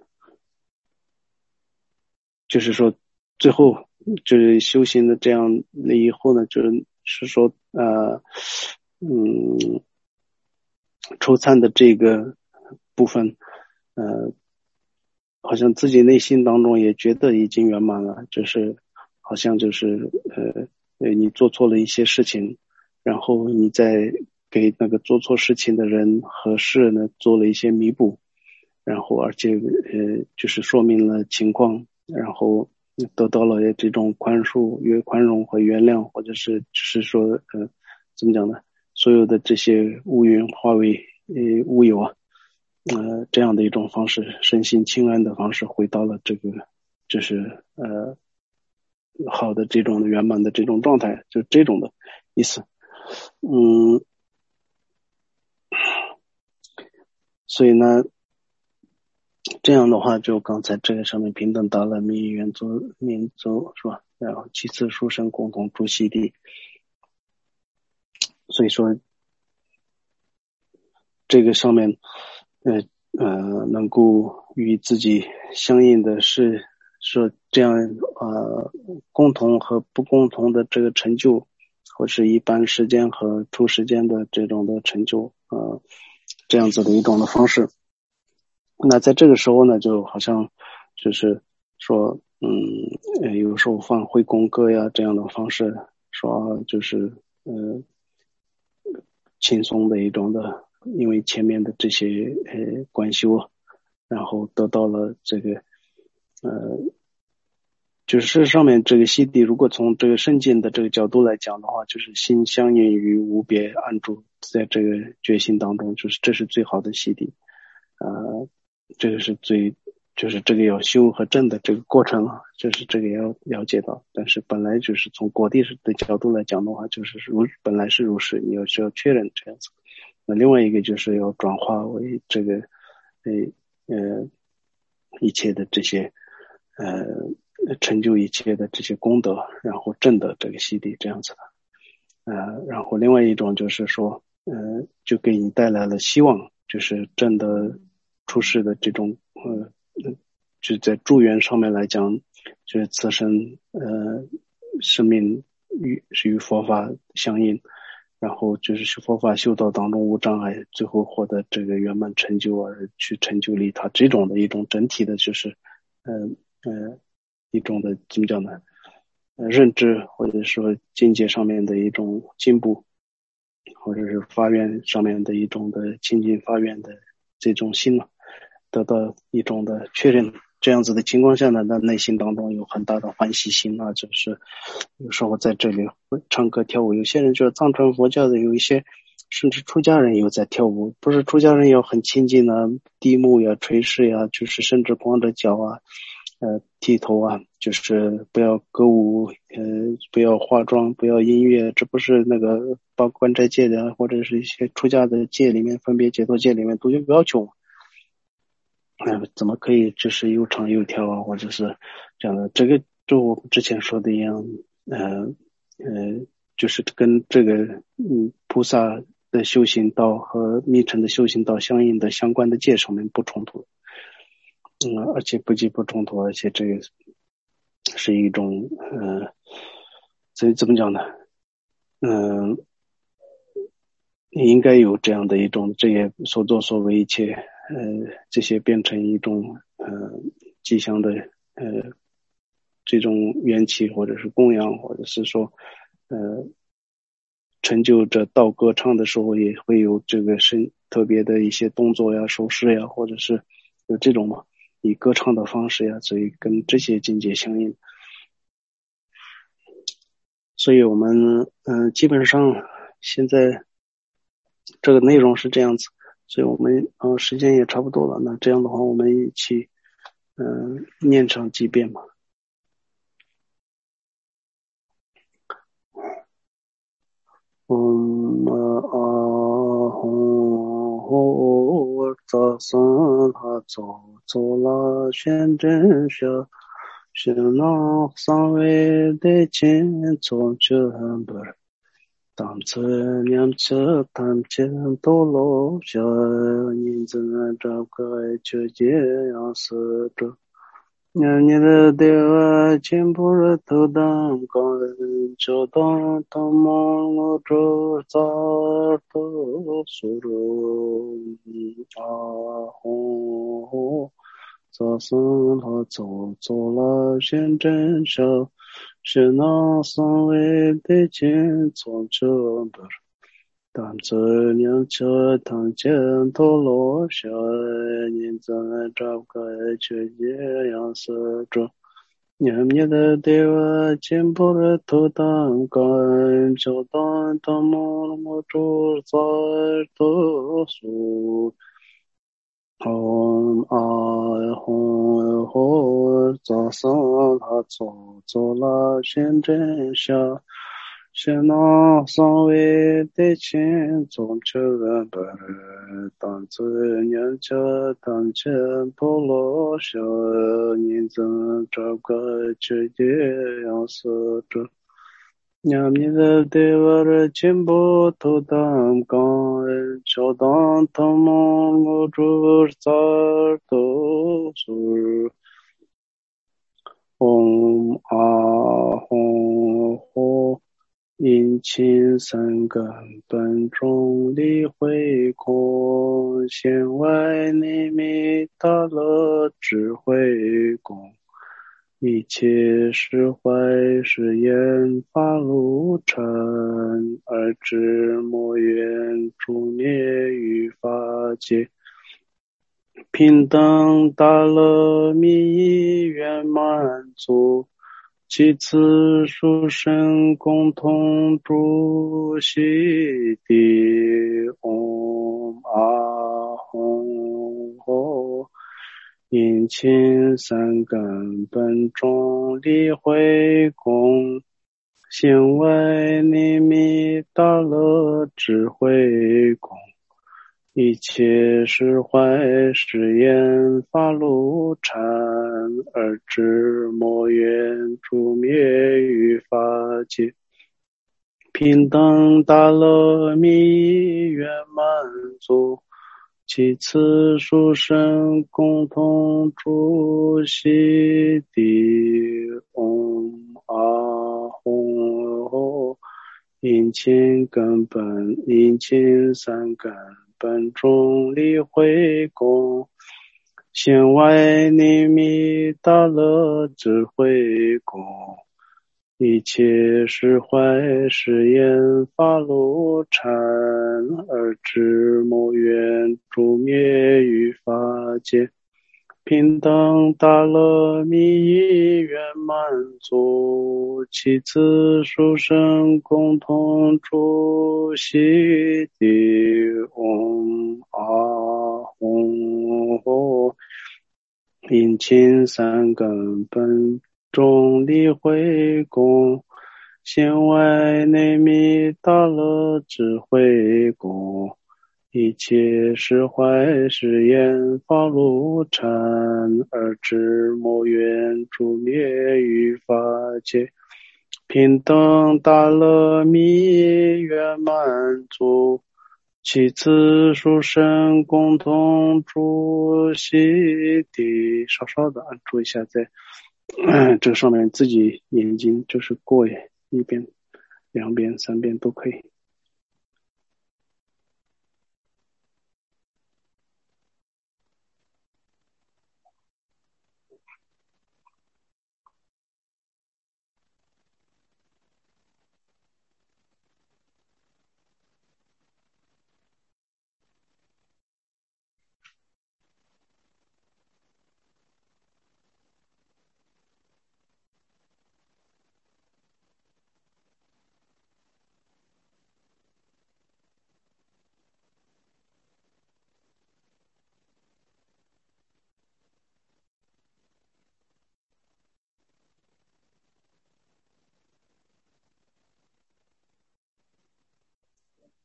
就是说最后就是修行的这样了以后呢，就是是说呃，嗯，抽参的这个部分，呃，好像自己内心当中也觉得已经圆满了，就是好像就是呃呃你做错了一些事情，然后你再给那个做错事情的人和事呢做了一些弥补，然后而且呃就是说明了情况，然后得到了这种宽恕、约宽容和原谅，或者是是说呃怎么讲呢？所有的这些乌云化为呃乌有啊。呃，这样的一种方式，身心清安的方式，回到了这个，就是呃好的这种圆满的这种状态，就这种的意思。嗯，所以呢，这样的话，就刚才这个上面平等达了民原族民族是吧？然后其次书生共同住悉地，所以说这个上面，呃呃，能够与自己相应的是说这样呃共同和不共同的这个成就，或是一般时间和出时间的这种的成就，呃，这样子的一种的方式。那在这个时候呢，就好像就是说，嗯，呃有时候放会功歌呀这样的方式，说就是呃轻松的一种的，因为前面的这些呃观修，然后得到了这个呃，就是上面这个西地，如果从这个圣境的这个角度来讲的话，就是心相应于无别安住在这个觉心当中，就是这是最好的西地，呃，这个是最就是这个要修和证的这个过程啊，就是这个要了解到。但是本来就是从果地的角度来讲的话，就是如本来是如是，你要需要确认这样子。那另外一个就是要转化为这个呃呃一切的这些呃成就一切的这些功德，然后证的这个西地这样子的。呃，然后另外一种就是说，呃，就给你带来了希望，就是真的出世的这种，呃，就在助缘上面来讲，就是自身呃生命与是与佛法相应，然后就是佛法修道当中无障碍，最后获得这个圆满成就而去成就利他，这种的一种整体的，就是呃呃一种的怎么讲呢？呃认知或者说境界上面的一种进步，或者是发愿上面的一种的亲近发愿的这种心呢，得到一种的确认。这样子的情况下呢，那内心当中有很大的欢喜心啊，就是有时候在这里唱歌跳舞，有些人就是藏传佛教的，有一些甚至出家人有在跳舞，不是出家人要很亲近啊，低目呀、垂视呀，就是甚至光着脚啊，呃，剃头啊，就是不要歌舞，呃，不要化妆，不要音乐，这不是那个包括观斋戒的或者是一些出家的戒里面，分别解脱戒里面都有要求。呃，怎么可以就是又唱又跳啊，或者是这样的？这个就我们之前说的一样，呃呃，就是跟这个嗯菩萨的修行道和密乘的修行道相应的相关的戒上面不冲突，嗯，而且不仅不冲突，而且这个是一种呃，所以怎么讲呢？嗯、呃，你应该有这样的一种这些所作所为一切，呃，这些变成一种呃吉祥的呃这种缘起，或者是供养，或者是说呃成就着道歌唱的时候，也会有这个身特别的一些动作呀、手势呀，或者是有这种嘛，以歌唱的方式呀，所以跟这些境界相应。所以我们嗯、呃基本上现在这个内容是这样子，所以我们呃时间也差不多了，那这样的话我们一起嗯、呃、念上几遍吧。嗡嘛啊吽吼扎桑哈早走啦宣真下宣那桑维的前从全部当次两次谈前多罗下你怎找个就这样死着你的对我全部是都当个人，就当他妈我这咋都输了啊吼！早生他走走了先真手，是那三位的前从这不是。当这两车堂前头落下，你在找个去这样是着。念你的对我进步的头当干，就当他妈我主在读书。吽啊吽吽，早上他走走了先真下。是那三位的亲从这本当自年家当前多罗小你怎这个去这样是这娘你的对我的进步都当感恩就当他们我主在都是嗡啊吽吽因亲三根本中理慧空，弦外内密大乐智慧空，一切是坏是言法路尘，而知莫愿诸灭于法界。平等大乐密圆满足，其次殊胜共同诸悉地。嗡啊吽吽，因亲三根本中理慧空，弦外内密大乐智慧空，一切是坏是言法路禅，而知莫愿诸灭于法界。平等大乐密圆满足，其次殊胜共同诸悉地。嗡啊吽吽，因亲根本因亲三根本中理慧空，弦外内密大乐智慧空，一切是坏是言法路禅，而知莫愿诸灭于法界。平等大乐密圆满足，其次殊胜共同诸悉地。嗡啊吽吽，因亲三根本中理慧空，弦外内密大乐智慧空，一切是坏是言法路禅，而知莫愿诸灭于法界。平等大乐密圆满足，其次殊胜共同诸悉地。稍稍的按住一下，在这个上面自己眼睛就是过一遍、两遍、三遍都可以。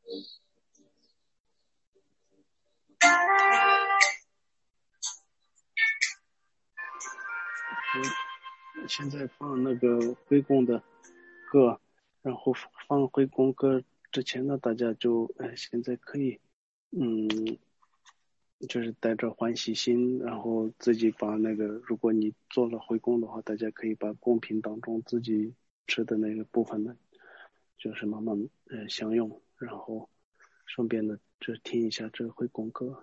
嗯，现在放那个回宫的歌，然后放回宫歌之前呢，大家就呃现在可以，嗯，就是带着欢喜心，然后自己把那个，如果你做了回宫的话，大家可以把贡品当中自己吃的那个部分呢，就是慢慢呃享用，然后顺便的就听一下这回宫歌。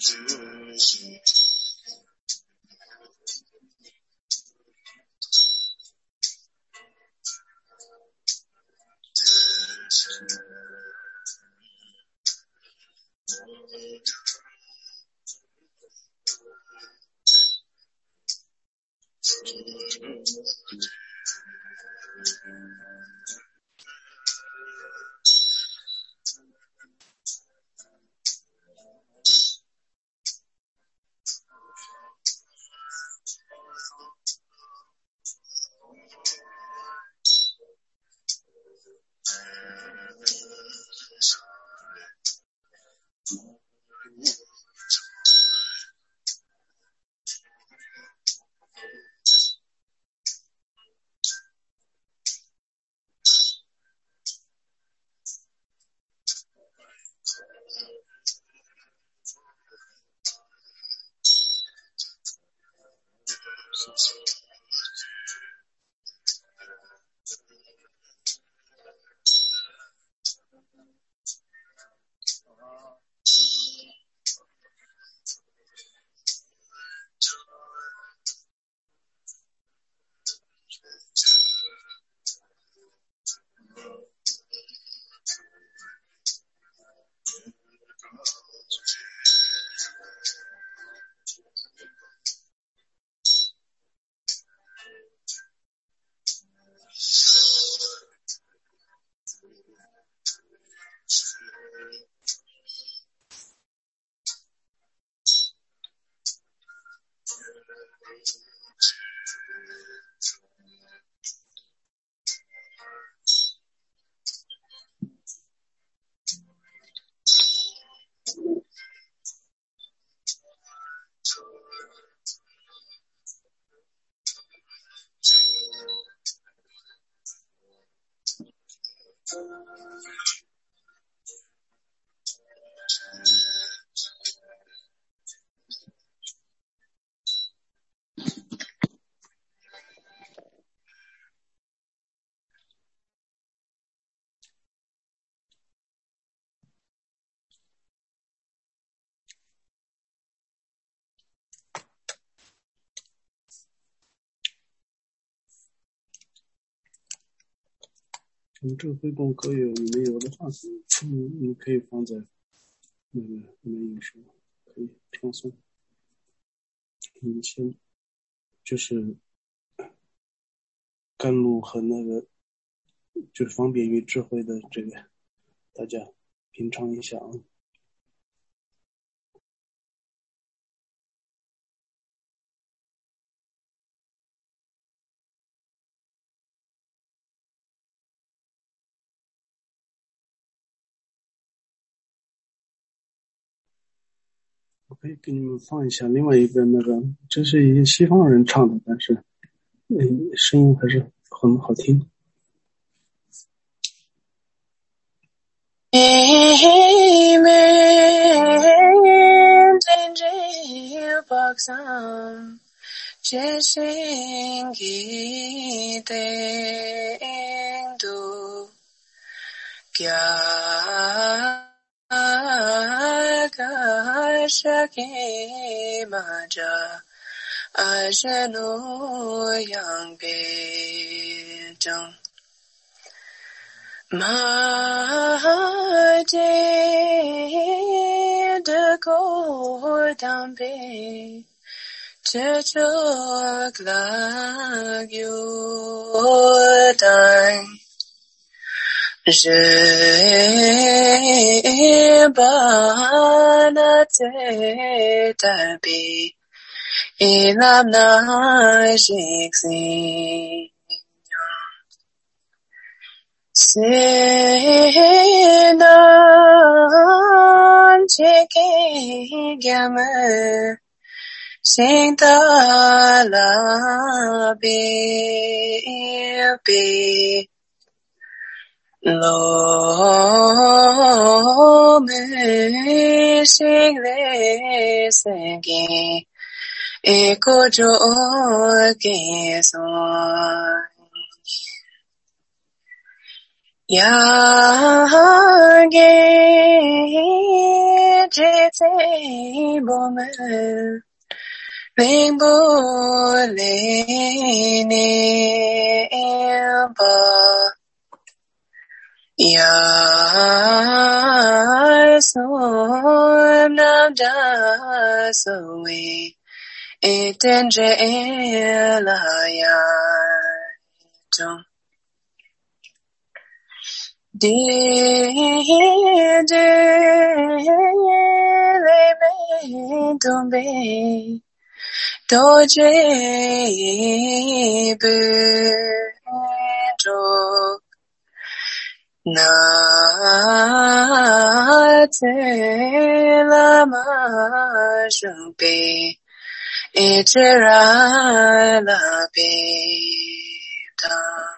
你这个灰供可有没有的话，嗯，你可以放在那个没有什么可以传送。以前就是甘露和那个就是方便与智慧的这个，大家品尝一下啊。我可以给你们放一下另外一个那个，这是一些西方人唱的，但是嗯，声音还是很好听。 Ma de de go dambe chechok lag yodan je banate tabi inam na jiksi Sinan cheke gyame sintala be be lo me singre sengi eko jo ke son Yage 只在我们并不离你吧呀所那的所谓一定这了呀中第一句雷没东北多觉不着那次了嘛生悲一直来了悲的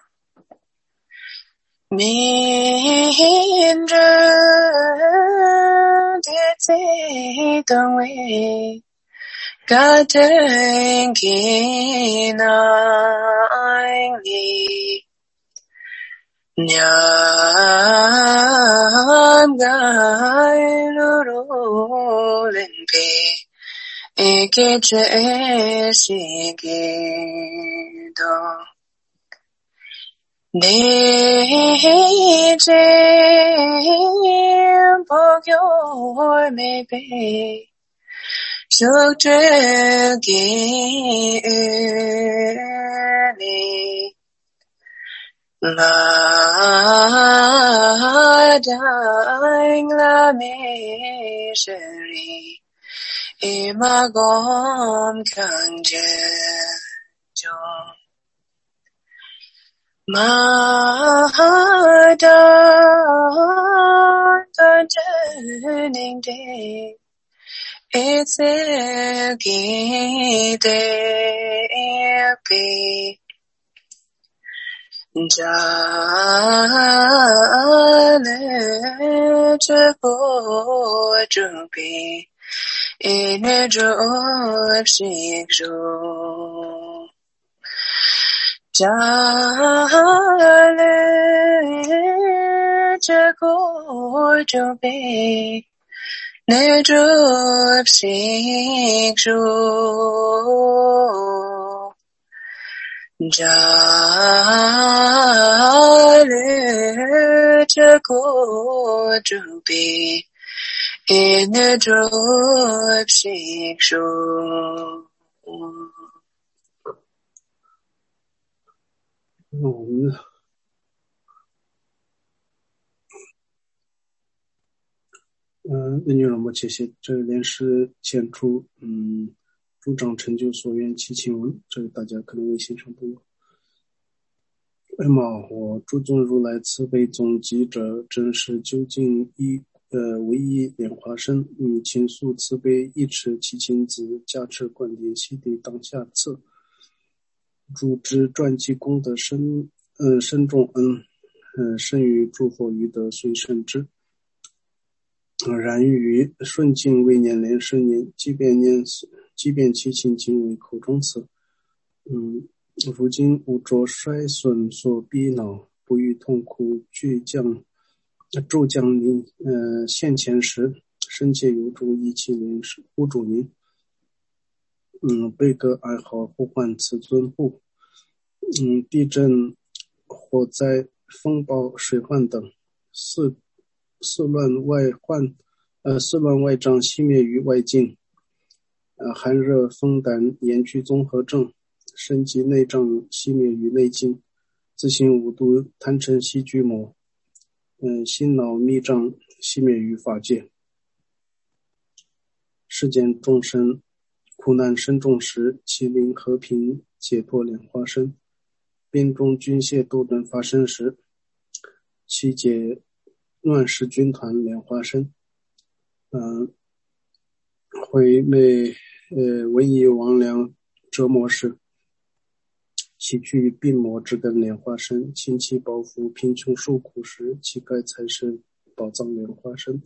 明着的在等位噶等给那爱你娘该噜噜灵贝一个这是个的你这不给我没背说这给你la dang la me sheri e ma gom kang je jo ma da da ning de it's a gi de be Jale Jabo Jubi in a drop shik jo Jale Jabo Jubi ne drop shik jo Jale Jago Jubi in a drop shik show. 嗯，嗯，那女人们切切，这连是前出，嗯，主张成就所愿其亲文，这个大家可能微信上都有。那么我诸宗如来慈悲总集者，真是究竟一呃唯一莲花生，以倾诉慈悲一持其亲子，加持观点悉地当下次，主之传记功德深呃深重恩，呃甚于诸佛于德虽甚之。然于顺境未年连十年，即便念即便其亲仅为口中词，嗯，如今无着衰损所逼恼，不欲痛苦俱将骤将临呃现前时，深切由诸一气连呼主您，嗯，悲歌哀嚎呼唤此尊护，嗯，地震、火灾、风暴、水患等四四乱外患，呃，四乱外障熄灭于外境，呃，寒热风胆严具综合症，身及内障熄灭于内境，自性五毒贪嗔悉俱磨，嗯、呃，心脑密障熄灭于法界。世间众生苦难深重时，其灵和平解脱莲花生；边中军械斗争发生时，其解乱世军团莲花生。嗯、呃，会被呃瘟疫亡良折磨时，其去病魔之根莲花生；亲戚报复贫穷受苦时，其盖财是宝藏莲花生。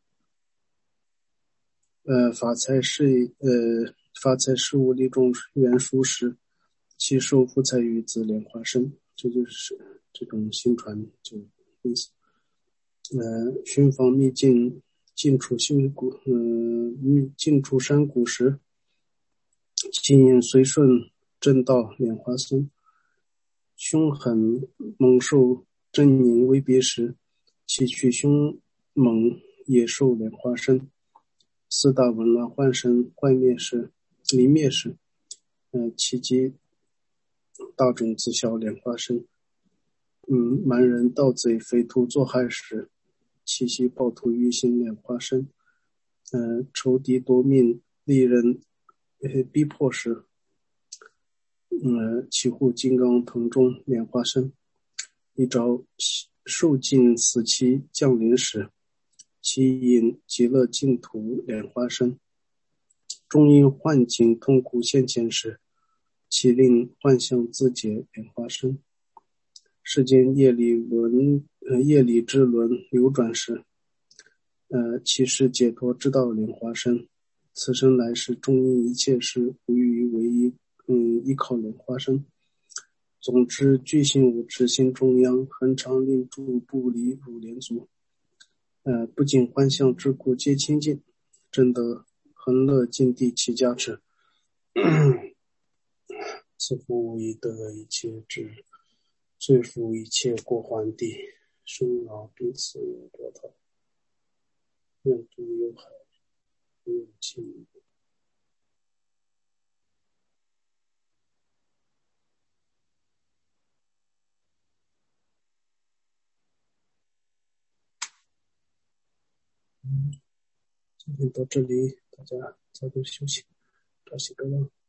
呃，发财是呃发财事物力中元殊时，其受福财于子莲花生。这就是这种心传就意思。呃，寻访秘境晋楚修谷，嗯，晋楚山谷时，其因随顺正道莲花僧，凶狠猛兽狰狞威逼时，其取凶猛野兽莲花身。四大紊乱幻身坏灭时，离灭时，呃，其即大种子小莲花身。嗯，蛮人盗贼匪徒作害时，其系暴徒欲行莲花身。呃，仇敌夺命利人呃逼迫时，呃，其护金刚藤中莲花身。一朝受尽死期降临时，其引极乐净土莲花身。终因幻境痛苦现前时，其令幻象自解莲花身。世间业力轮呃业力之轮流转时，呃其是解脱之道莲花身。此生来世终因一切事无欲唯一嗯依靠莲花身。总之具性无执心中央，恒常令诸不离汝莲足。呃不仅幻象之故皆清净，真得恒乐净地其加持。此复以得一切智，最复一切过患地，生老病死有多逃，愿度有海，有情。今天到这里，大家早点休息，早些个梦。